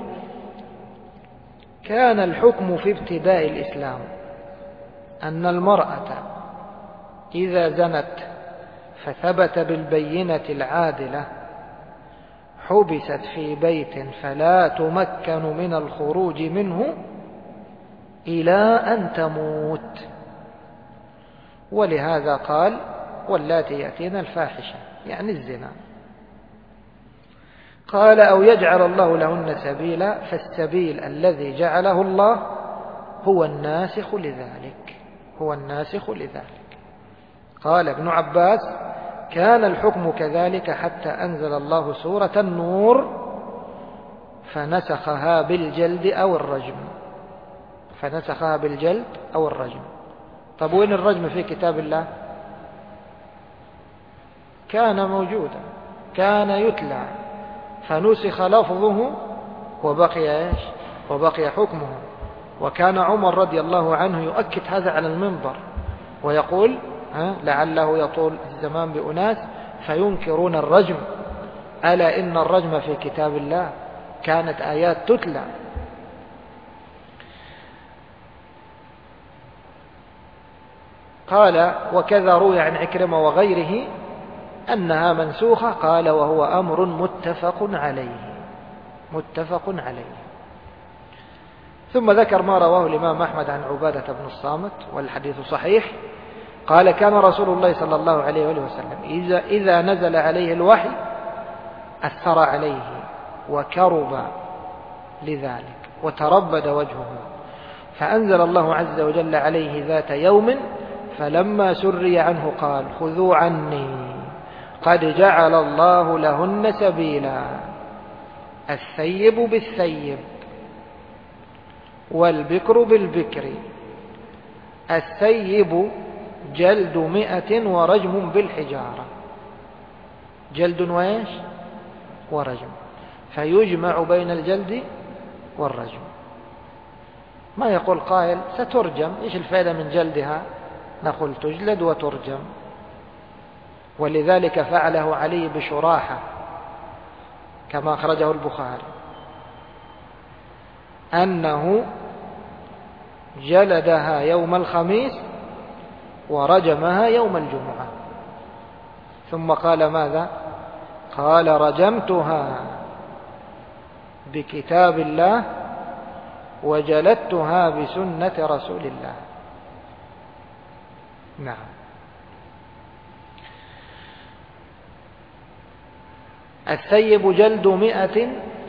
كان الحكم في ابتداء الإسلام أن المرأة إذا زنت فثبت بالبينة العادلة حبست في بيت فلا تمكن من الخروج منه إلى أن تموت. ولهذا قال واللاتي يأتين الفاحشة يعني الزنا. قال أو يجعل الله لهن سبيلا، فالسبيل الذي جعله الله هو الناسخ لذلك، هو الناسخ لذلك. قال ابن عباس كان الحكم كذلك حتى أنزل الله سورة النور فنسخها بالجلد أو الرجم، فنسخها بالجلد أو الرجم. طب وين الرجم في كتاب الله؟ كان موجودا، كان يتلى فنسخ لفظه وبقي إيش؟ وبقي حكمه. وكان عمر رضي الله عنه يؤكد هذا على المنبر ويقول ها لعله يطول الزمان بأناس فينكرون الرجم، ألا إن الرجم في كتاب الله، كانت آيات تتلى. قال وكذا روي عن عكرمة وغيره أنها منسوخة. قال وهو أمر متفق عليه، متفق عليه. ثم ذكر ما رواه الإمام أحمد عن عبادة بن الصامت والحديث صحيح. قال كان رسول الله صلى الله عليه وآله وسلم إذا, إذا نزل عليه الوحي أثر عليه وكرب لذلك وتربد وجهه، فأنزل الله عز وجل عليه ذات يوم فلما سري عنه قال خذوا عني قد جعل الله لهن سبيلا، الثيب بالثيب والبكر بالبكر، الثيب جلد مئة ورجم بالحجارة، جلد وإيش ورجم، فيجمع بين الجلد والرجم. ما يقول قائل سترجم، إيش الفائدة من جلدها؟ نقول تجلد وترجم. ولذلك فعله علي بشراحة كما أخرجه البخاري أنه جلدها يوم الخميس ورجمها يوم الجمعة، ثم قال ماذا؟ قال رجمتها بكتاب الله وجلدتها بسنة رسول الله. نعم. الثيب جلد مئة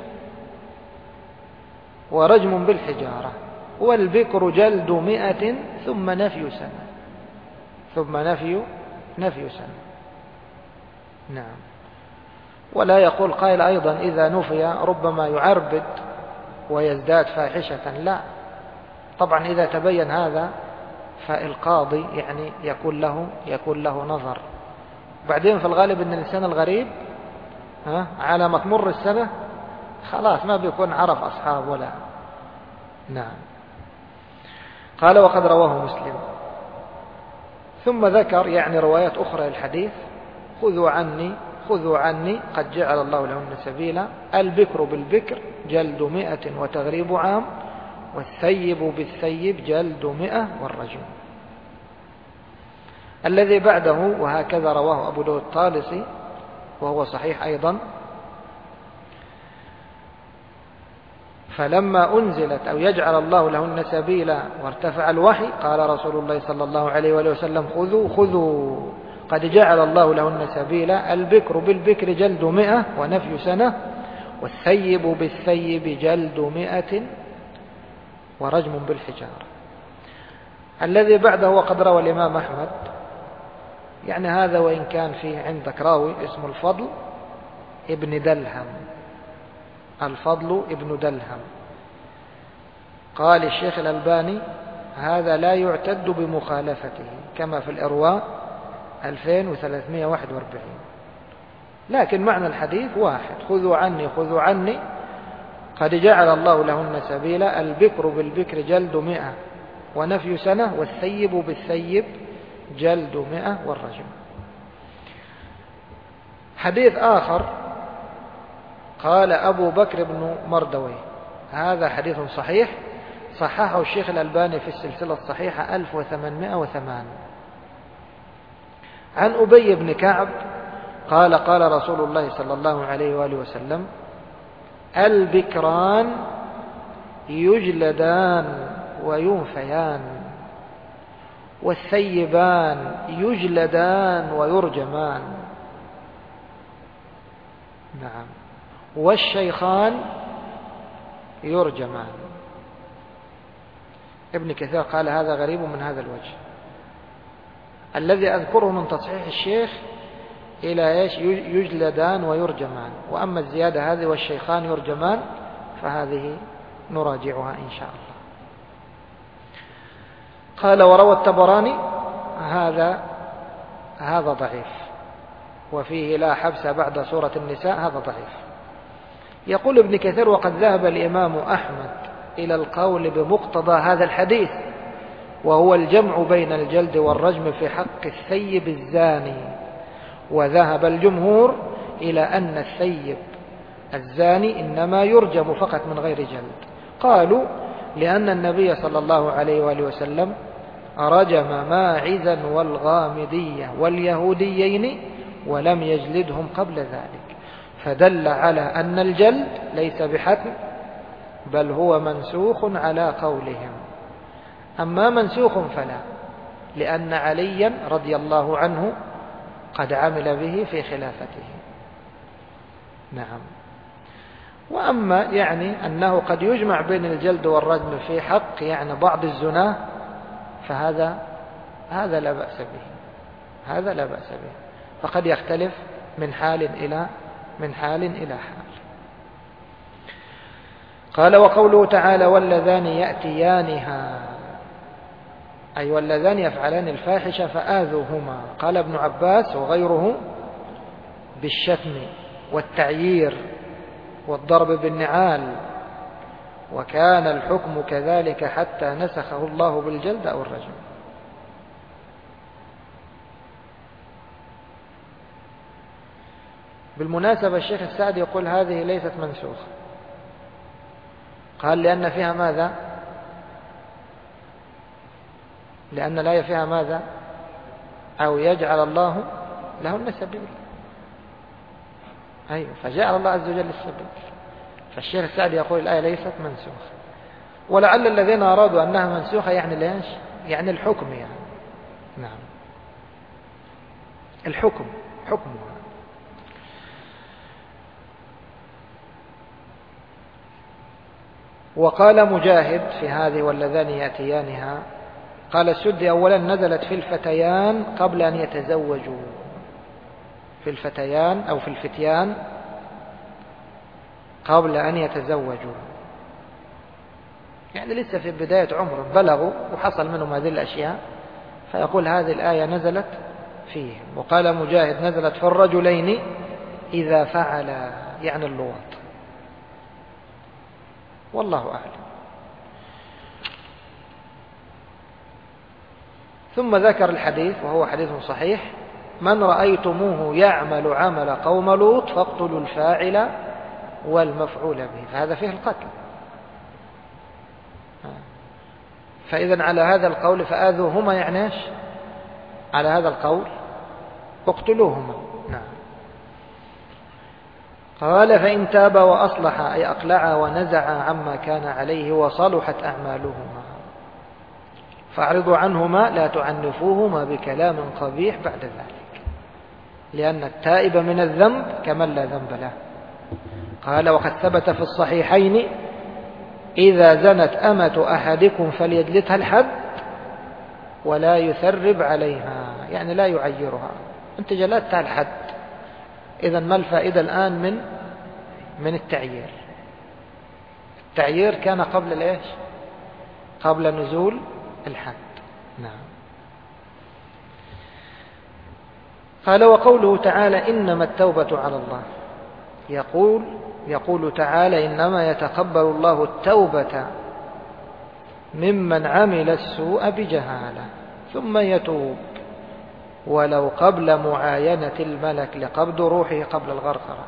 ورجم بالحجارة، والبكر جلد مئة ثم نفي سنة، ثم نفي نفي سنة. نعم. ولا يقول قائل أيضا إذا نفي ربما يعربد ويزداد فاحشة، لا، طبعا إذا تبين هذا فالقاضي يعني يكون له يكون له نظر. بعدين في الغالب أن الإنسان الغريب ها على ما تمر السنة خلاص ما بيكون عرف أصحاب ولا. نعم. قال وقد رواه مسلم. ثم ذكر يعني روايات أخرى للحديث خذوا عني خذوا عني قد جعل الله لهن سبيلا، البكر بالبكر جلد مئة وتغريب عام، والثيب بالثيب جلد مئة والرجم. الذي بعده وهكذا رواه أبو داود الطالسي وهو صحيح أيضا، فلما أنزلت أو يجعل الله لهن سبيلا وارتفع الوحي قال رسول الله صلى الله عليه وآله وسلم خذوا خذوا قد جعل الله لهن سبيلا، البكر بالبكر جلد مئة ونفي سنة، والثيب بالثيب جلد مئة ورجم بالحجارة. الذي بعده وقد روى الإمام أحمد، يعني هذا وإن كان فيه عندك راوي اسمه الفضل ابن دلهم، الفضل ابن دلهم. قال الشيخ الألباني هذا لا يعتد بمخالفته كما في الإرواء ألفين وثلاثمئة وواحد وأربعين، لكن معنى الحديث واحد، خذوا عني خذوا عني قد جعل الله لهن سبيلا، البكر بالبكر جلد مئة ونفي سنة، والثيب بالثيب جلد مئة والرجم. حديث آخر قال أبو بكر بن مردوي، هذا حديث صحيح صححه الشيخ الألباني في السلسلة الصحيحة ألف وثمانمئة وثمانية. عن أبي بن كعب قال قال رسول الله صلى الله عليه وآله وسلم: البكران يجلدان وينفيان، والثيبان يجلدان ويرجمان. نعم. والشيخان يرجمان. ابن كثير قال هذا غريب من هذا الوجه. الذي أذكره من تصحيح الشيخ إلى إيش؟ يجلدان ويرجمان. وأما الزيادة هذه والشيخان يرجمان فهذه نراجعها إن شاء الله. قال: وروى الطبراني هذا هذا ضعيف، وفيه لا حبس بعد سورة النساء، هذا ضعيف. يقول ابن كثير: وقد ذهب الإمام أحمد إلى القول بمقتضى هذا الحديث، وهو الجمع بين الجلد والرجم في حق الثيب الزاني. وذهب الجمهور إلى أن الثيب الزاني إنما يرجم فقط من غير جلد. قالوا: لأن النبي صلى الله عليه وآله وسلم رجم ماعزا والغامدية واليهوديين ولم يجلدهم قبل ذلك، فدل على أن الجلد ليس بحتم، بل هو منسوخ على قولهم. أما منسوخ فلا، لأن عليا رضي الله عنه قد عمل به في خلافته. نعم. وأما يعني أنه قد يجمع بين الجلد والرجم في حق يعني بعض الزنا، فهذا هذا لا بأس به، هذا لا بأس به، فقد يختلف من حال إلى من حال إلى حال. قال: وقوله تعالى: واللذان يأتيانها، أي واللذان يفعلان الفاحشة فآذوهما. قال ابن عباس وغيره: بالشتم والتعيير والضرب بالنعال، وكان الحكم كذلك حتى نسخه الله بالجلد أو الرجم. بالمناسبة الشيخ السعدي يقول هذه ليست منسوخة. قال: لأن فيها ماذا؟ لأن الآية فيها ماذا؟ أو يجعل الله لهن سبيل. أيوة، فجعل الله عز وجل السبيل. فالشيخ السعدي يقول الآية ليست منسوخة، ولعل الذين أرادوا أنها منسوخة يعني ليش؟ يعني الحكم يعني. نعم، الحكم حكمها. وقال مجاهد في هذه واللذان يأتيانها، قال السدي: أولا نزلت في الفتيان قبل أن يتزوجوا، في الفتيان أو في الفتيان قبل أن يتزوجوا، يعني لسه في بداية عمر، بلغوا وحصل منهم هذه الأشياء، فيقول هذه الآية نزلت فيهم. وقال مجاهد: نزلت في الرجلين إذا فعل، يعني اللواط. والله أعلم. ثم ذكر الحديث وهو حديث صحيح: من رأيتموه يعمل عمل قوم لوط فاقتلوا الفاعل والمفعول به، فهذا فيه القتل. فإذا على هذا القول فآذوهما، يعني ايش؟ على هذا القول اقتلوهما. نعم. قال: فإن تاب وأصلح، أي أقلع ونزع عما كان عليه وصلحت أعمالهما، فاعرضوا عنهما لا تعنفوهما بكلام قبيح بعد ذلك، لأن التائب من الذنب كمن لا ذنب له. قال: وقد ثبت في الصحيحين: إذا زنت أمة أحدكم فليجلدها الحد ولا يثرب عليها، يعني لا يعيرها. أنت جلدتها الحد، إذا ما الفائدة الآن من من التعيير؟ التعيير كان قبل الإيش؟ قبل نزول الحد. نعم. قال: وقوله تعالى: إنما التوبة على الله، يقول يقول تعالى: إنما يتقبل الله التوبة ممن عمل السوء بجهالة ثم يتوب ولو قبل معاينة الملك لقبض روحه قبل الغرغرة.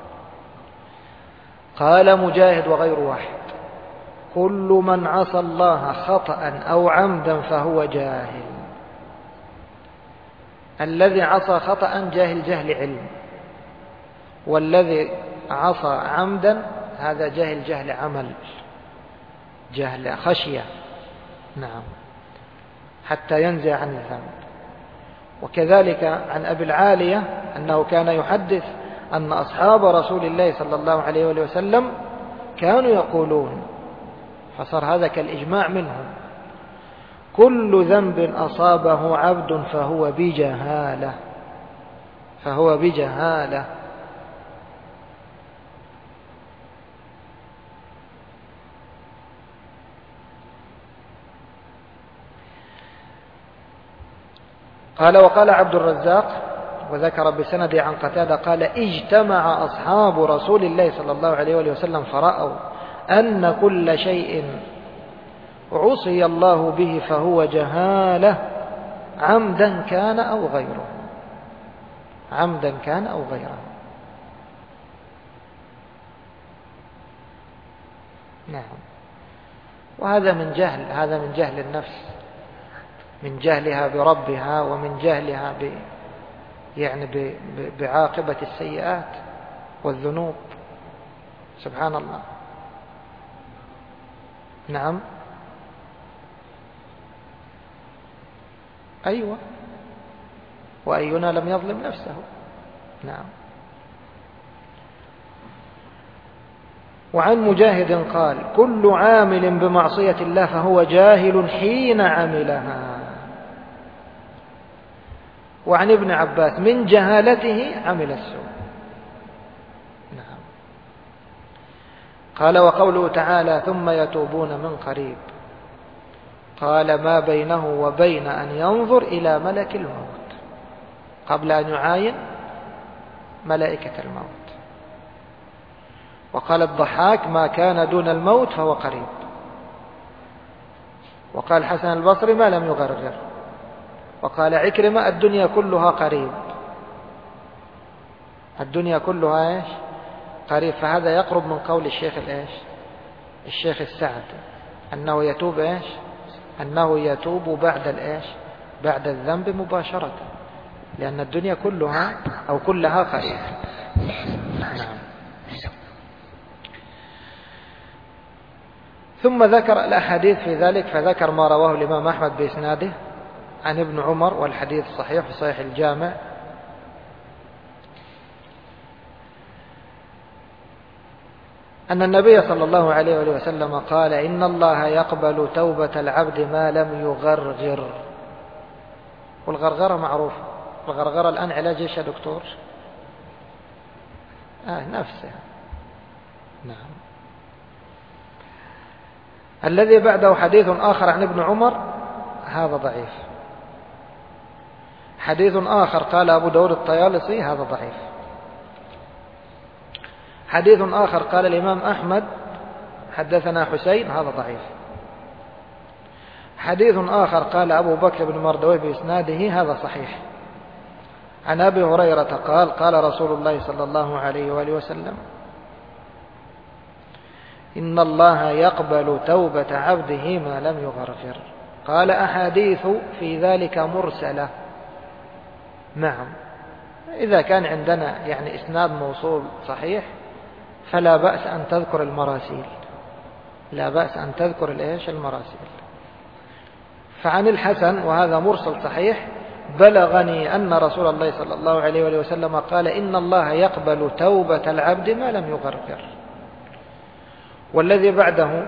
قال مجاهد وغير واحد: كل من عصى الله خطأ أو عمدا فهو جاهل. الذي عصى خطأ جاهل جهل علم، والذي عصى عمدا هذا جاهل جهل عمل، جهل خشية، نعم، حتى ينزع عن الذنب. وكذلك عن أبي العالية أنه كان يحدث أن أصحاب رسول الله صلى الله عليه وآله وسلم كانوا يقولون، فصار هذا كالإجماع منهم: كل ذنب أصابه عبد فهو بجهالة، فهو بجهالة. قال: وقال عبد الرزاق وذكر بسند عن قتادة قال: اجتمع أصحاب رسول الله صلى الله عليه وآله وسلم فرأوا أن كل شيء عصي الله به فهو جهالة، عمدا كان أو غيره، عمدا كان أو غيره. نعم. وهذا من جهل، هذا من جهل النفس، من جهلها بربها، ومن جهلها ب يعني ب... ب... بعاقبة السيئات والذنوب. سبحان الله. نعم. أيوة. وأينا لم يظلم نفسه. نعم. وعن مجاهد قال: كل عامل بمعصية الله فهو جاهل حين عملها. وعن ابن عباس: من جهالته عمل السوء. نعم. قال: وقوله تعالى: ثم يتوبون من قريب، قال: ما بينه وبين أن ينظر إلى ملك الموت قبل أن يعاين ملائكة الموت. وقال الضحاك: ما كان دون الموت فهو قريب. وقال حسن البصري: ما لم يغرغر. وقال عكرمة: الدنيا كلها قريب، الدنيا كلها ايش؟ قريب. فهذا يقرب من قول الشيخ الايش؟ الشيخ السعد، أنه يتوب ايش؟ أنه يتوب بعد الايش؟ بعد الذنب مباشرة، لأن الدنيا كلها أو كلها قريب. نعم. ثم ذكر الأحاديث في ذلك، فذكر ما رواه الإمام أحمد بإسناده عن ابن عمر، والحديث صحيح في صحيح الجامع، أن النبي صلى الله عليه وسلم قال: إن الله يقبل توبة العبد ما لم يغرغر. والغرغرة معروفة، الغرغرة الآن علاج ايش يا دكتور؟ آه نفسه. نعم. الذي بعده حديث آخر عن ابن عمر، هذا ضعيف. حديث آخر قال أبو داود الطيالسي، هذا ضعيف. حديث آخر قال الإمام أحمد حدثنا حسين، هذا ضعيف. حديث آخر قال أبو بكر بن مردويه بإسناده، هذا صحيح. عن أبي هريرة قال: قال رسول الله صلى الله عليه وآله وسلم: إن الله يقبل توبة عبده ما لم يغرغر. قال: أحاديث في ذلك مرسلة. نعم. إذا كان عندنا يعني إسناد موصول صحيح فلا بأس أن تذكر المراسيل، لا بأس أن تذكر الإيش؟ المراسيل. فعن الحسن، وهذا مرسل صحيح: بلغني أن رسول الله صلى الله عليه وآله وسلم قال: إن الله يقبل توبة العبد ما لم يغرغر. والذي بعده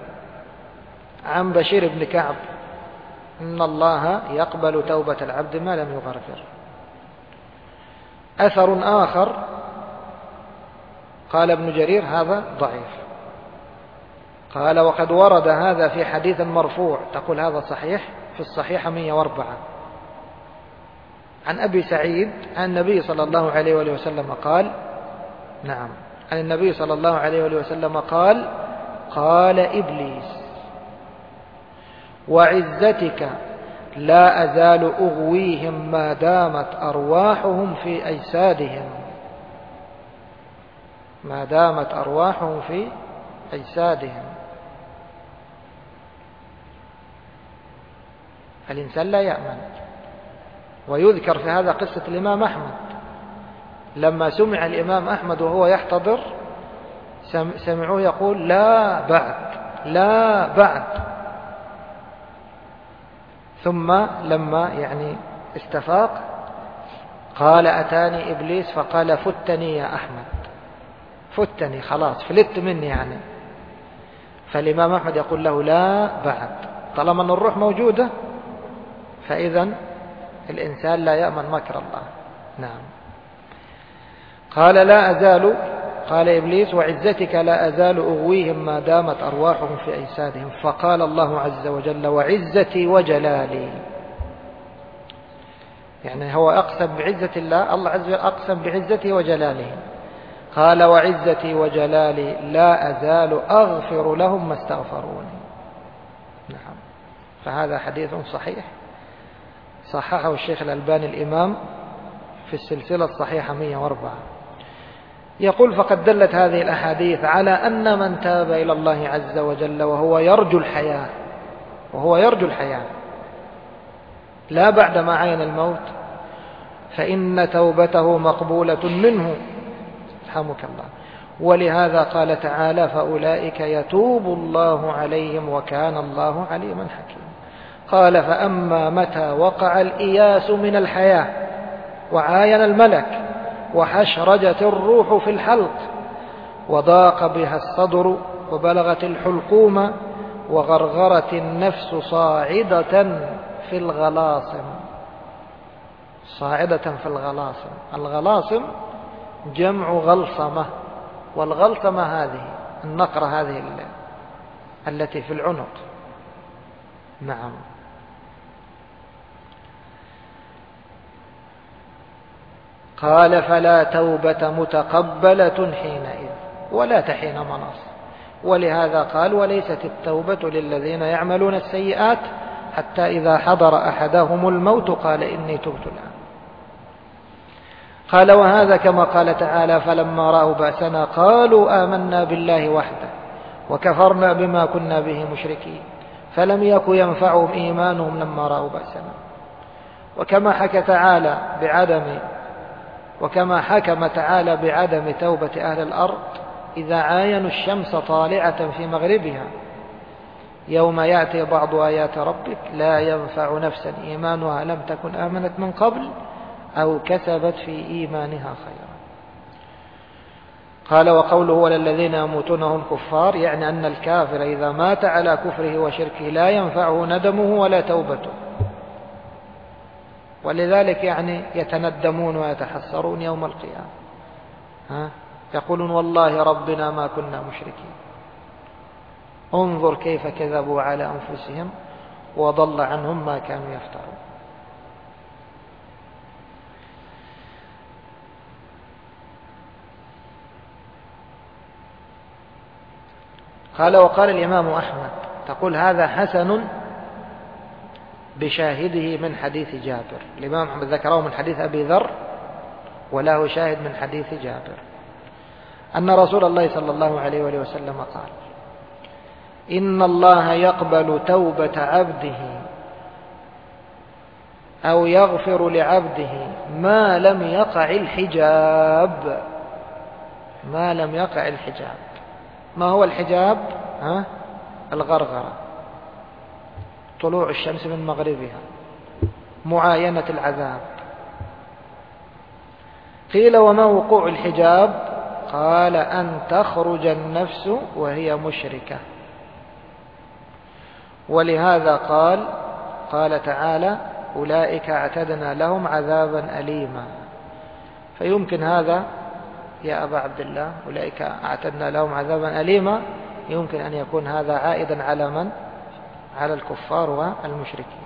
عن بشير بن كعب: إن الله يقبل توبة العبد ما لم يغرغر. أثر آخر قال ابن جرير: هذا ضعيف. قال: وقد ورد هذا في حديث مرفوع، تقول هذا صحيح، في الصحيحة مئة وأربعة، عن أبي سعيد عن النبي صلى الله عليه وآله وسلم قال: نعم، عن النبي صلى الله عليه وآله وسلم قال: قال إبليس: وعزتك لا أزال أغويهم ما دامت أرواحهم في أجسادهم، ما دامت أرواحهم في أجسادهم. الإنسان لا يأمن، ويذكر في هذا قصة الإمام أحمد لما سمع الإمام أحمد وهو يحتضر سمعوه يقول لا بعد لا بعد. ثم لما يعني استفاق قال أتاني إبليس فقال فتني يا أحمد، فتني خلاص فلت مني يعني. فالإمام أحمد يقول له لا بعد، طالما أن الروح موجودة فإذا الإنسان لا يأمن مكر الله. نعم. قال لا أزال، قال إبليس وعزتك لا أزال أغويهم ما دامت أرواحهم في أجسادهم. فقال الله عز وجل وعزتي وجلالي، يعني هو أقسم بعزة الله، الله عز وجل أقسم بعزته وجلاله. قال وعزتي وجلالي لا أزال أغفر لهم ما استغفروني. نعم. فهذا حديث صحيح صححه الشيخ الألباني الإمام في السلسلة الصحيحة مئة وأربعة. يقول فقد دلت هذه الأحاديث على أن من تاب إلى الله عز وجل وهو يرجو الحياة وهو يرجو الحياة لا بعدما عين الموت فإن توبته مقبولة منه، رحمك الله. ولهذا قال تعالى فأولئك يتوب الله عليهم وكان الله عليما حكيما. قال فأما متى وقع الإياس من الحياة وعاين الملك وحشرجت الروح في الحلق وضاق بها الصدر وبلغت الحلقوم وغرغرت النفس صاعدة في الغلاصم. صاعدة في الغلاصم، الغلاصم جمع غلصمة، والغلصمة هذه النقرة هذه التي في العنق. نعم. قال فلا توبة متقبلة حينئذ ولا تحين مناص. ولهذا قال وليست التوبة للذين يعملون السيئات حتى إذا حضر أحدهم الموت قال إني تبت الآن. قال وهذا كما قال تعالى فلما رأوا بأسنا قالوا آمنا بالله وحده وكفرنا بما كنا به مشركين فلم يك ينفعهم إيمانهم لما رأوا بأسنا. وكما حكى تعالى بعدم وكما حكم تعالى بعدم توبة أهل الأرض إذا عاينوا الشمس طالعة في مغربها يوم يأتي بعض آيات ربك لا ينفع نفسا إيمانها لم تكن آمنت من قبل أو كسبت في إيمانها خيرا. قال وقوله وللذين يموتون هم كفار يعني أن الكافر إذا مات على كفره وشركه لا ينفعه ندمه ولا توبته، ولذلك يعني يتندمون ويتحسرون يوم القيامة، ها يقولون والله ربنا ما كنا مشركين. انظر كيف كذبوا على أنفسهم وضل عنهم ما كانوا يفترون. قال وقال الإمام أحمد تقول هذا حسن بشاهده من حديث جابر. الإمام أحمد ذكره من حديث أبي ذر وله شاهد من حديث جابر أن رسول الله صلى الله عليه وآله وسلم قال إن الله يقبل توبة عبده أو يغفر لعبده ما لم يقع الحجاب. ما لم يقع الحجاب. ما هو الحجاب؟ ها؟ الغرغرة، طلوع الشمس من مغربها، معاينة العذاب. قيل وما وقوع الحجاب؟ قال أن تخرج النفس وهي مشركة. ولهذا قال قال تعالى أولئك اعتدنا لهم عذابا أليما. فيمكن هذا يا أبا عبد الله أولئك اعتدنا لهم عذابا أليما يمكن أن يكون هذا عائدا على من؟ على الكفار والمشركين.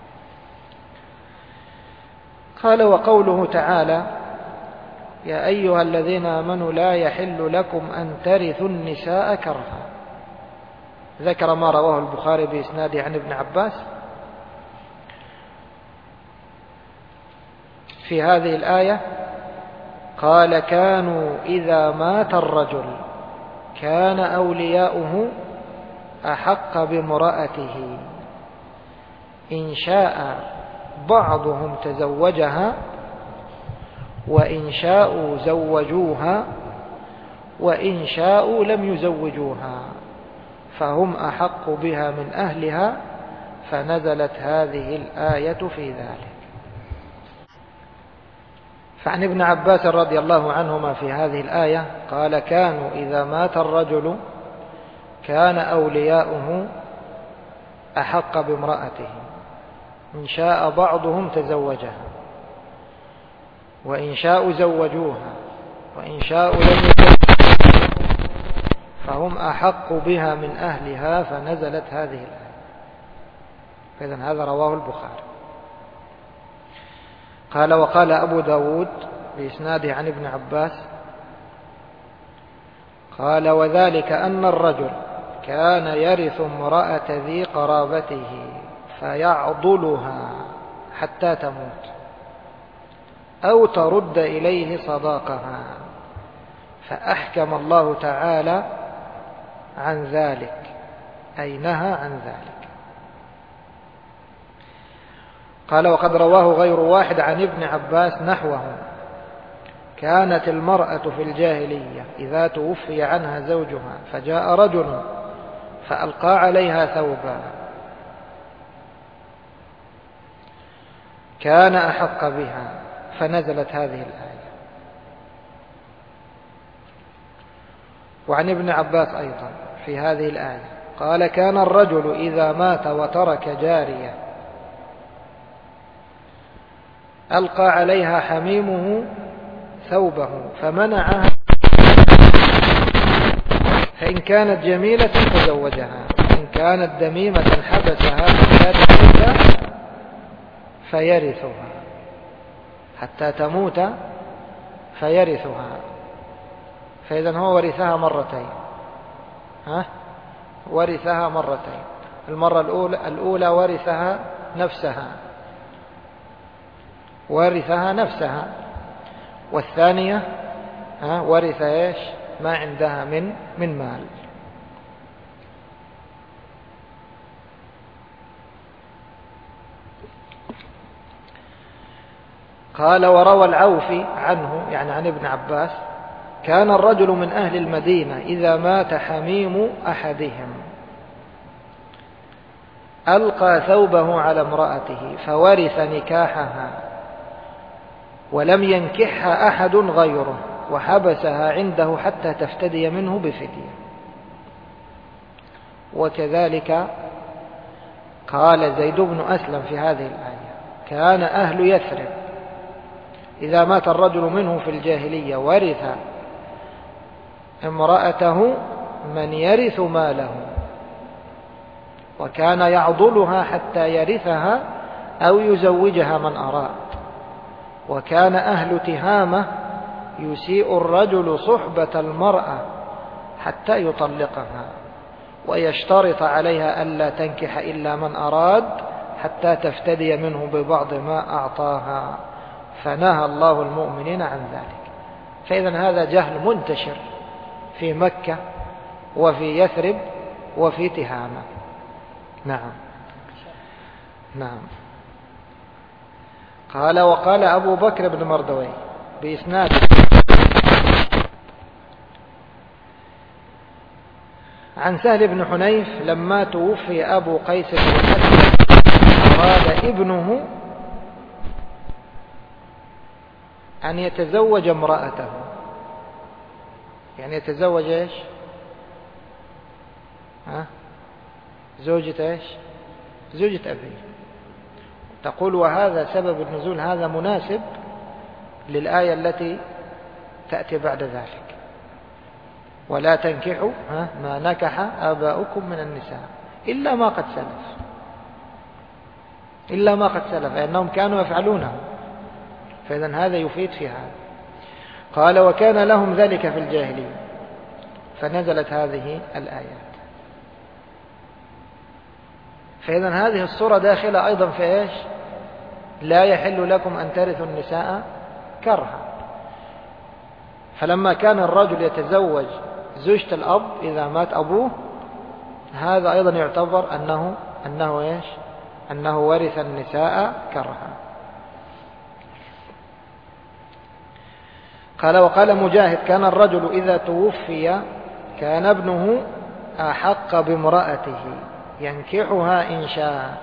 قال وقوله تعالى يا أيها الذين آمنوا لا يحل لكم أن ترثوا النساء كرها. ذكر ما رواه البخاري بإسناده عن ابن عباس في هذه الآية. قال كانوا إذا مات الرجل كان أولياؤه أحق بامرأته إن شاء بعضهم تزوجها وإن شاءوا زوجوها وإن شاءوا لم يزوجوها فهم أحق بها من أهلها، فنزلت هذه الآية في ذلك. فعن ابن عباس رضي الله عنهما في هذه الآية قال: كانوا إذا مات الرجل كان أولياؤه أحق بامرأته، إن شاء بعضهم تزوجها وإن شاءوا زوجوها وإن شاءوا لم يزوجوها فهم أحق بها من أهلها، فنزلت هذه الآية. فإذن هذا رواه البخاري. قال: وقال أبو داود بإسناده عن ابن عباس قال: وذلك أن الرجل كان يرث امرأة ذي قرابته فيعضلها حتى تموت أو ترد إليه صداقها، فأحكم الله تعالى عن ذلك، أي نهى عن ذلك. قال: وقد رواه غير واحد عن ابن عباس نحوه: كانت المرأة في الجاهلية إذا توفي عنها زوجها فجاء رجل فألقى عليها ثوبا كان أحق بها، فنزلت هذه الآية. وعن ابن عباس أيضا في هذه الآية قال: كان الرجل إذا مات وترك جارية ألقى عليها حميمه ثوبه فمنعها، فإن كانت جميلة تزوجها، إن كانت دميمة حبسها حتى تموت فيرثها حتى تموت فيرثها. فإذا هو ورثها مرتين، ها ورثها مرتين. المرة الأولى, الأولى ورثها نفسها ورثها نفسها والثانية ها ورث إيش ما عندها من من مال. قال: وروى العوفي عنه يعني عن ابن عباس: كان الرجل من أهل المدينة إذا مات حميم أحدهم ألقى ثوبه على امرأته فورث نكاحها ولم ينكحها أحد غيره وحبسها عنده حتى تفتدي منه بفدية. وكذلك قال زيد بن أسلم في هذه الآية: كان أهل يثرب إذا مات الرجل منه في الجاهلية ورث امرأته من يرث ماله، وكان يعضلها حتى يرثها أو يزوجها من أراد. وكان أهل تهامة يسيء الرجل صحبة المرأة حتى يطلقها ويشترط عليها ألا تنكح إلا من أراد حتى تفتدي منه ببعض ما أعطاها، فنهى الله المؤمنين عن ذلك. فإذا هذا جهل منتشر في مكة وفي يثرب وفي تهامة. نعم نعم. قال: وقال أبو بكر بن مردوي بإسناد عن سهل بن حنيف لما توفي أبو قيس بن أسلم أراد ابنه أن يتزوج امرأته، يعني يتزوج إيش ها زوجة إيش زوجة أبيه. تقول: وهذا سبب النزول هذا مناسب للآية التي تأتي بعد ذلك: ولا تنكحوا ما نكح آباؤكم من النساء إلا ما قد سلف إلا ما قد سلف لأنهم كانوا يفعلونه. فإذن هذا يفيد في هذا. قال: وكان لهم ذلك في الجاهلية، فنزلت هذه الآيات. فإذن هذه الصورة داخلة أيضا في إيش لا يحل لكم أن ترثوا النساء كرها. فلما كان الرجل يتزوج زوجة الأب إذا مات أبوه، هذا أيضا يعتبر أنه أنه إيش أنه ورث النساء كرها. قال وقال مجاهد كان الرجل إذا توفي كان ابنه أحق بامرأته ينكحها إن شاء،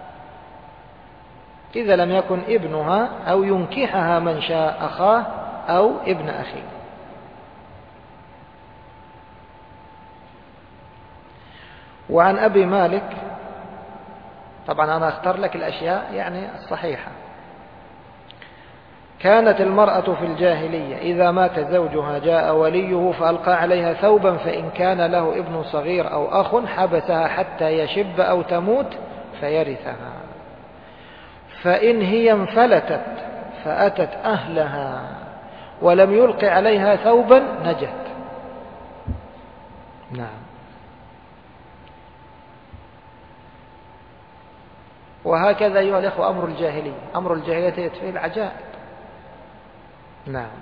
إذا لم يكن ابنها أو ينكحها من شاء أخاه أو ابن أخيه. وعن أبي مالك، طبعا أنا أختار لك الأشياء يعني الصحيحة، كانت المرأة في الجاهلية إذا مات زوجها جاء وليه فألقى عليها ثوبا، فإن كان له ابن صغير أو أخ حبسها حتى يشب أو تموت فيرثها، فإن هي انفلتت فأتت أهلها ولم يلق عليها ثوبا نجت. نعم. وهكذا أيها الأخوة أمر الجاهلية، أمر الجاهلية يتفيه العجائب. نعم.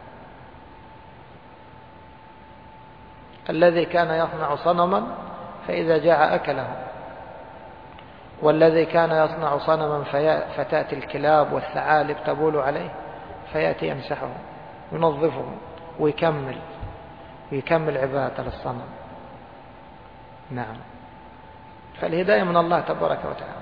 الذي كان يصنع صنما فإذا جاع أكله، والذي كان يصنع صنما فتأتي الكلاب والثعالب تبول عليه فيأتي يمسحه ينظفه ويكمل ويكمل عبادة للصنم. نعم. فالهداية من الله تبارك وتعالى.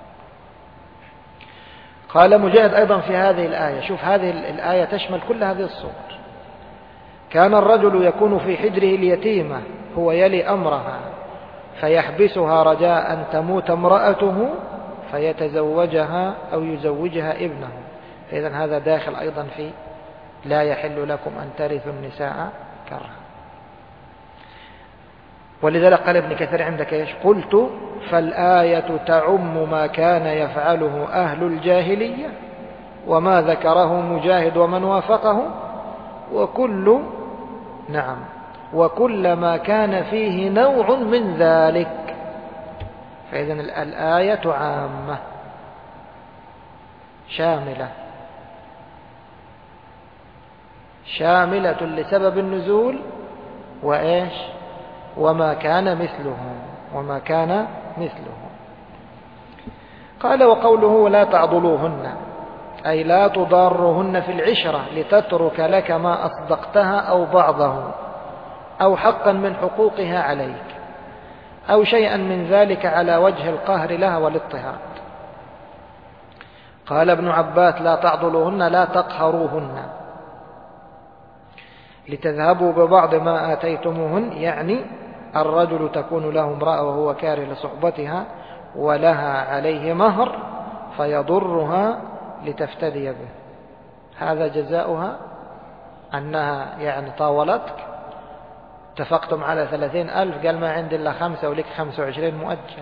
قال مجاهد أيضا في هذه الآية، شوف هذه الآية تشمل كل هذه الصور، كان الرجل يكون في حجره اليتيمة هو يلي أمرها فيحبسها رجاء أن تموت امرأته فيتزوجها أو يزوجها ابنه. فإذا هذا داخل أيضا في لا يحل لكم أن ترثوا النساء كرها. ولذلك قال ابن كثير عندك إيش؟ قلت فالآية تعم ما كان يفعله أهل الجاهلية وما ذكره مجاهد ومن وافقه وكل نعم وكل ما كان فيه نوع من ذلك. فإذا الآية عامة شاملة شاملة لسبب النزول وإيش وما كان مثله وما كان مثله. قال وقوله لا تعضلوهن أي لا تضارهن في العشرة لتترك لك ما أصدقتها أو بعضه أو حقا من حقوقها عليك أو شيئا من ذلك على وجه القهر لها والاضطهاد. قال ابن عباس لا تعضلوهن لا تقهروهن لتذهبوا ببعض ما آتيتموهن، يعني الرجل تكون له امرأة وهو كاره لصحبتها ولها عليه مهر فيضرها لتفتدي به، هذا جزاؤها أنها يعني طاولتك، اتفقتم على ثلاثين ألف قال ما عندي إلا خمسة ولك خمسة وعشرين مؤجل،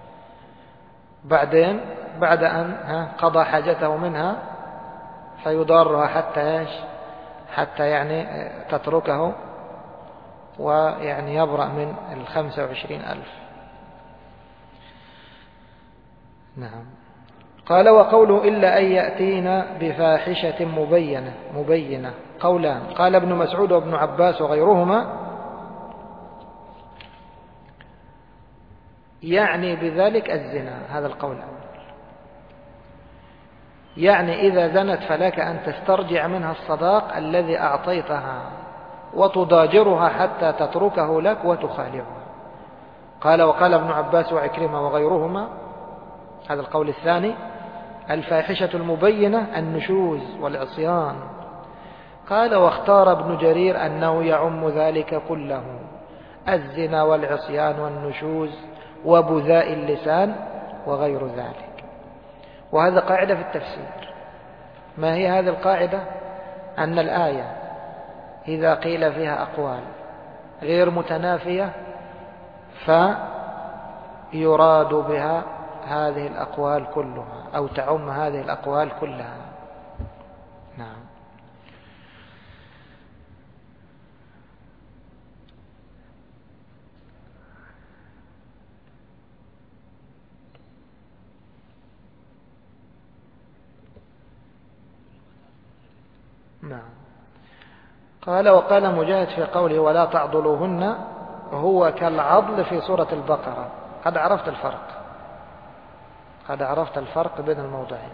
بعدين بعد أن قضى حاجته منها فيضارها حتى إيش حتى يعني تتركه ويعني يبرأ من الخمسة وعشرين ألف. نعم. قال وقوله إلا أن يأتينا بفاحشة مبينة مبينة قولان. قال ابن مسعود وابن عباس وغيرهما يعني بذلك الزنا، هذا القول الأول، يعني إذا زنت فلك أن تسترجع منها الصداق الذي أعطيتها وتضاجرها حتى تتركه لك وتخالعها. قال وقال ابن عباس وعكرمة وغيرهما هذا القول الثاني الفاحشة المبينة النشوز والعصيان. قال واختار ابن جرير أنه يعم ذلك كله، الزنا والعصيان والنشوز وبذاء اللسان وغير ذلك. وهذا قاعدة في التفسير. ما هي هذه القاعدة؟ أن الآية إذا قيل فيها أقوال غير متنافية فيراد بها هذه الأقوال كلها أو تعم هذه الأقوال كلها. نعم. نعم. قال وقال مجاهد في قوله ولا تعضلوهن هو كالعضل في سورة البقرة. قد عرفت الفرق قد عرفت الفرق بين الموضعين.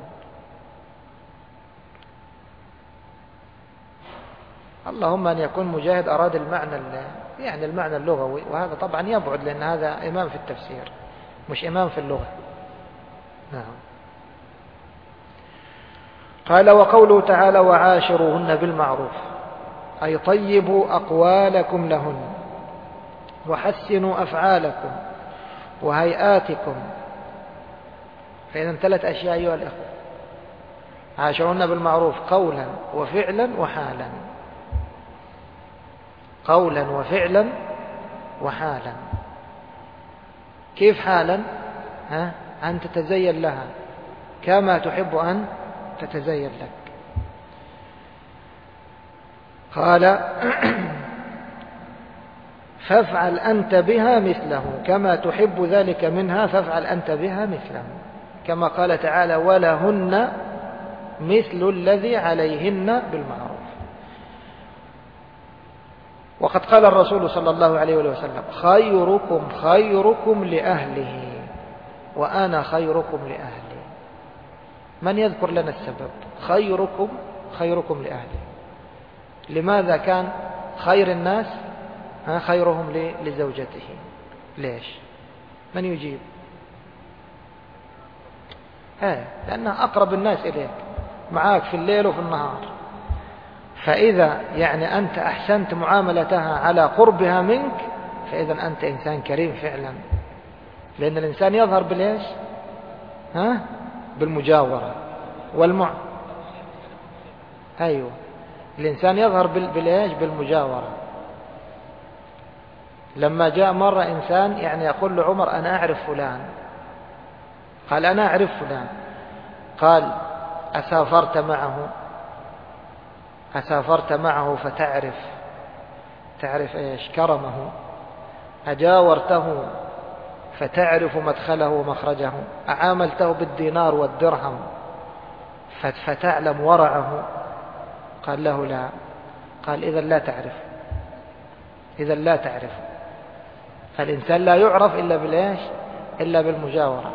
اللهم أن يكون مجاهد أراد المعنى يعني المعنى اللغوي، وهذا طبعا يبعد لأن هذا إمام في التفسير مش إمام في اللغة. نعم. قال وقوله تعالى وعاشروهن بالمعروف أي طيبوا أقوالكم لهن وحسنوا أفعالكم وهيئاتكم. فإذا ثلاث أشياء أيها الإخوة: عاشروهن بالمعروف قولا وفعلا وحالا. قولا وفعلا وحالا. كيف حالا؟ ها؟ أن تتزين لها كما تحب أن تتزين لك. قال فافعل أنت بها مثله كما تحب ذلك منها فافعل أنت بها مثله، كما قال تعالى ولهن مثل الذي عليهن بالمعروف. وقد قال الرسول صلى الله عليه وسلم خيركم خيركم لأهله وأنا خيركم لأهلي. من يذكر لنا السبب؟ خيركم خيركم لأهله. لماذا كان خير الناس خيرهم لزوجته؟ ليش؟ من يجيب؟ ها، لأنها أقرب الناس إليك، معاك في الليل وفي النهار. فإذا يعني أنت أحسنت معاملتها على قربها منك فإذا أنت إنسان كريم فعلا. لأن الإنسان يظهر بالإيش؟ ها؟ بالمجاورة والمع أيوه الإنسان يظهر بالإيش؟ بالمجاورة. لما جاء مرة إنسان يعني يقول لعمر أنا أعرف فلان، قال أنا أعرف فلان، قال أسافرت معه أسافرت معه فتعرف تعرف إيش؟ كرمه. أجاورته فتعرف مدخله ومخرجه. أعاملته بالدينار والدرهم فتعلم ورعه. قال له لا. قال إذا لا تعرف إذا لا تعرف فالإنسان لا يعرف إلا بالإيش؟ إلا بالمجاورة.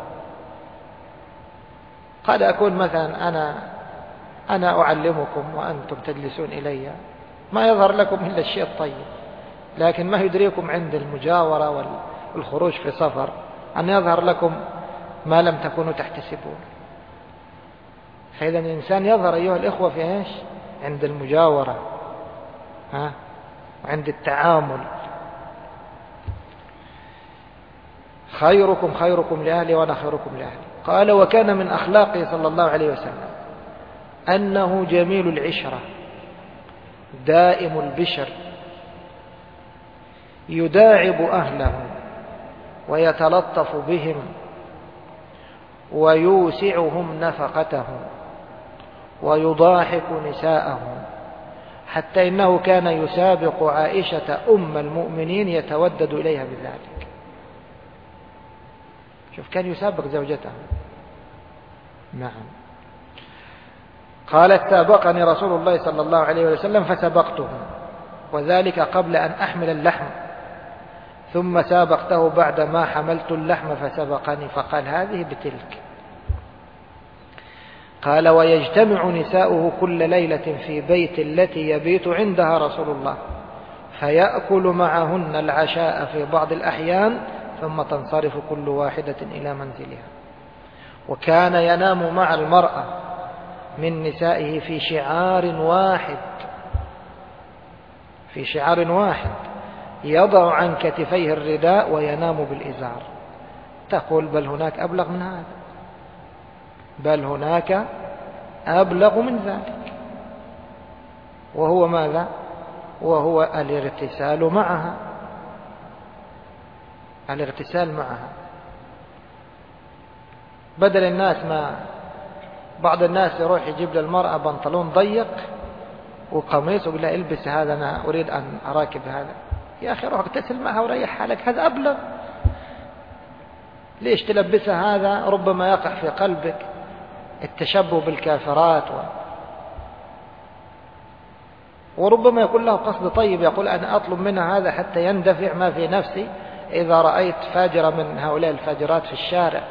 قد أكون مثلا أنا أنا أعلمكم وأنتم تجلسون إلي، ما يظهر لكم إلا الشيء الطيب، لكن ما يدريكم عند المجاورة والخروج في سفر أن يظهر لكم ما لم تكونوا تحتسبون. فإذا الإنسان يظهر أيها الإخوة في إيش؟ عند المجاورة ها؟ وعند التعامل. خيركم خيركم لأهلي وأنا خيركم لأهلي. قال وكان من أخلاقه صلى الله عليه وسلم أنه جميل العشرة دائم البشر يداعب أهله ويتلطف بهم ويوسعهم نفقته ويضاحك نساءهم، حتى إنه كان يسابق عائشة أم المؤمنين يتودد إليها بذلك. شوف كان يسابق زوجته. نعم. قالت سابقني رسول الله صلى الله عليه وسلم فسبقته، وذلك قبل أن أحمل اللحم، ثم سابقته بعد ما حملت اللحم فسبقني، فقال هذه بتلك. قال ويجتمع نساؤه كل ليلة في بيت التي يبيت عندها رسول الله فيأكل معهن العشاء في بعض الأحيان ثم تنصرف كل واحدة إلى منزلها. وكان ينام مع المرأة من نسائه في شعار واحد في شعار واحد يضع عن كتفيه الرداء وينام بالإزار. تقول بل هناك أبلغ من هذا، بل هناك أبلغ من ذلك، وهو ماذا؟ وهو الاغتسال معها الاغتسال معها بدل الناس ما بعض الناس يروح يجيب للمرأة بنطلون ضيق وقميص ويقول لها البس هذا أنا أريد أن أراكب هذا. يا أخي روح اغتسل معها وريح حالك، هذا أبلغ. ليش تلبسها هذا؟ ربما يقع في قلبك التشبه بالكافرات و... وربما يكون له قصد طيب، يقول أنا أطلب منها هذا حتى يندفع ما في نفسي إذا رأيت فاجرة من هؤلاء الفاجرات في الشارع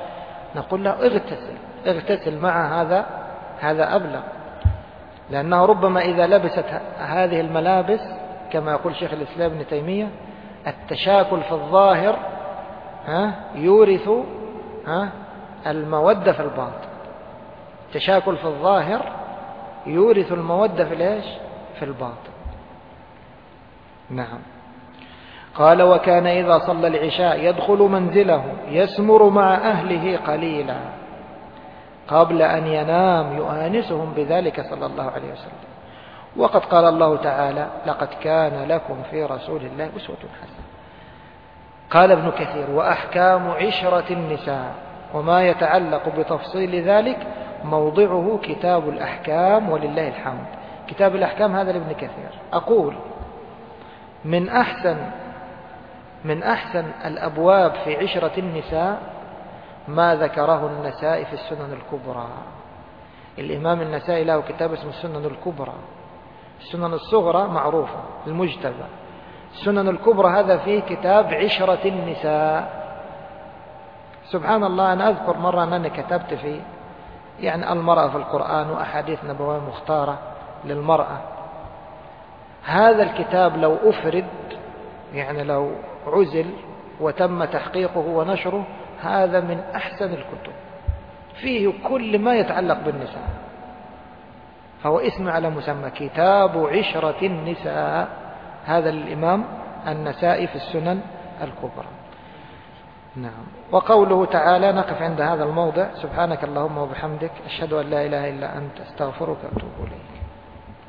نقول له اغتسل اغتسل مع هذا، هذا أبلغ، لأنه ربما إذا لبست هذه الملابس كما يقول شيخ الإسلام ابن تيمية التشاكل في الظاهر ها يورث ها المودة في الباطن. التشاكل في الظاهر يورث المودة في الايش؟ في الباطن. نعم. قال وكان إذا صلى العشاء يدخل منزله يسمر مع أهله قليلا قبل أن ينام يؤانسهم بذلك صلى الله عليه وسلم. وقد قال الله تعالى لقد كان لكم في رسول الله أسوة حسنة. قال ابن كثير وأحكام عشرة النساء وما يتعلق بتفصيل ذلك موضعه كتاب الأحكام ولله الحمد. كتاب الأحكام هذا لابن كثير. أقول من أحسن من أحسن الأبواب في عشرة النساء ما ذكره النسائي في السنن الكبرى. الإمام النسائي له كتاب اسمه السنن الكبرى. السنن الصغرى معروفة المجتبى، السنن الكبرى هذا فيه كتاب عشرة النساء. سبحان الله، أنا أذكر مرة أنني كتبت فيه يعني المرأة في القرآن وأحاديث نبوية مختارة للمرأة. هذا الكتاب لو أفرد يعني لو عزل وتم تحقيقه ونشره هذا من أحسن الكتب، فيه كل ما يتعلق بالنساء، فهو اسم على مسمى كتاب عشرة النساء. هذا للإمام النسائي في السنن الكبرى. نعم. وقوله تعالى نقف عند هذا الموضع. سبحانك اللهم وبحمدك أشهد أن لا إله إلا أنت أستغفرك وأتوب إليك.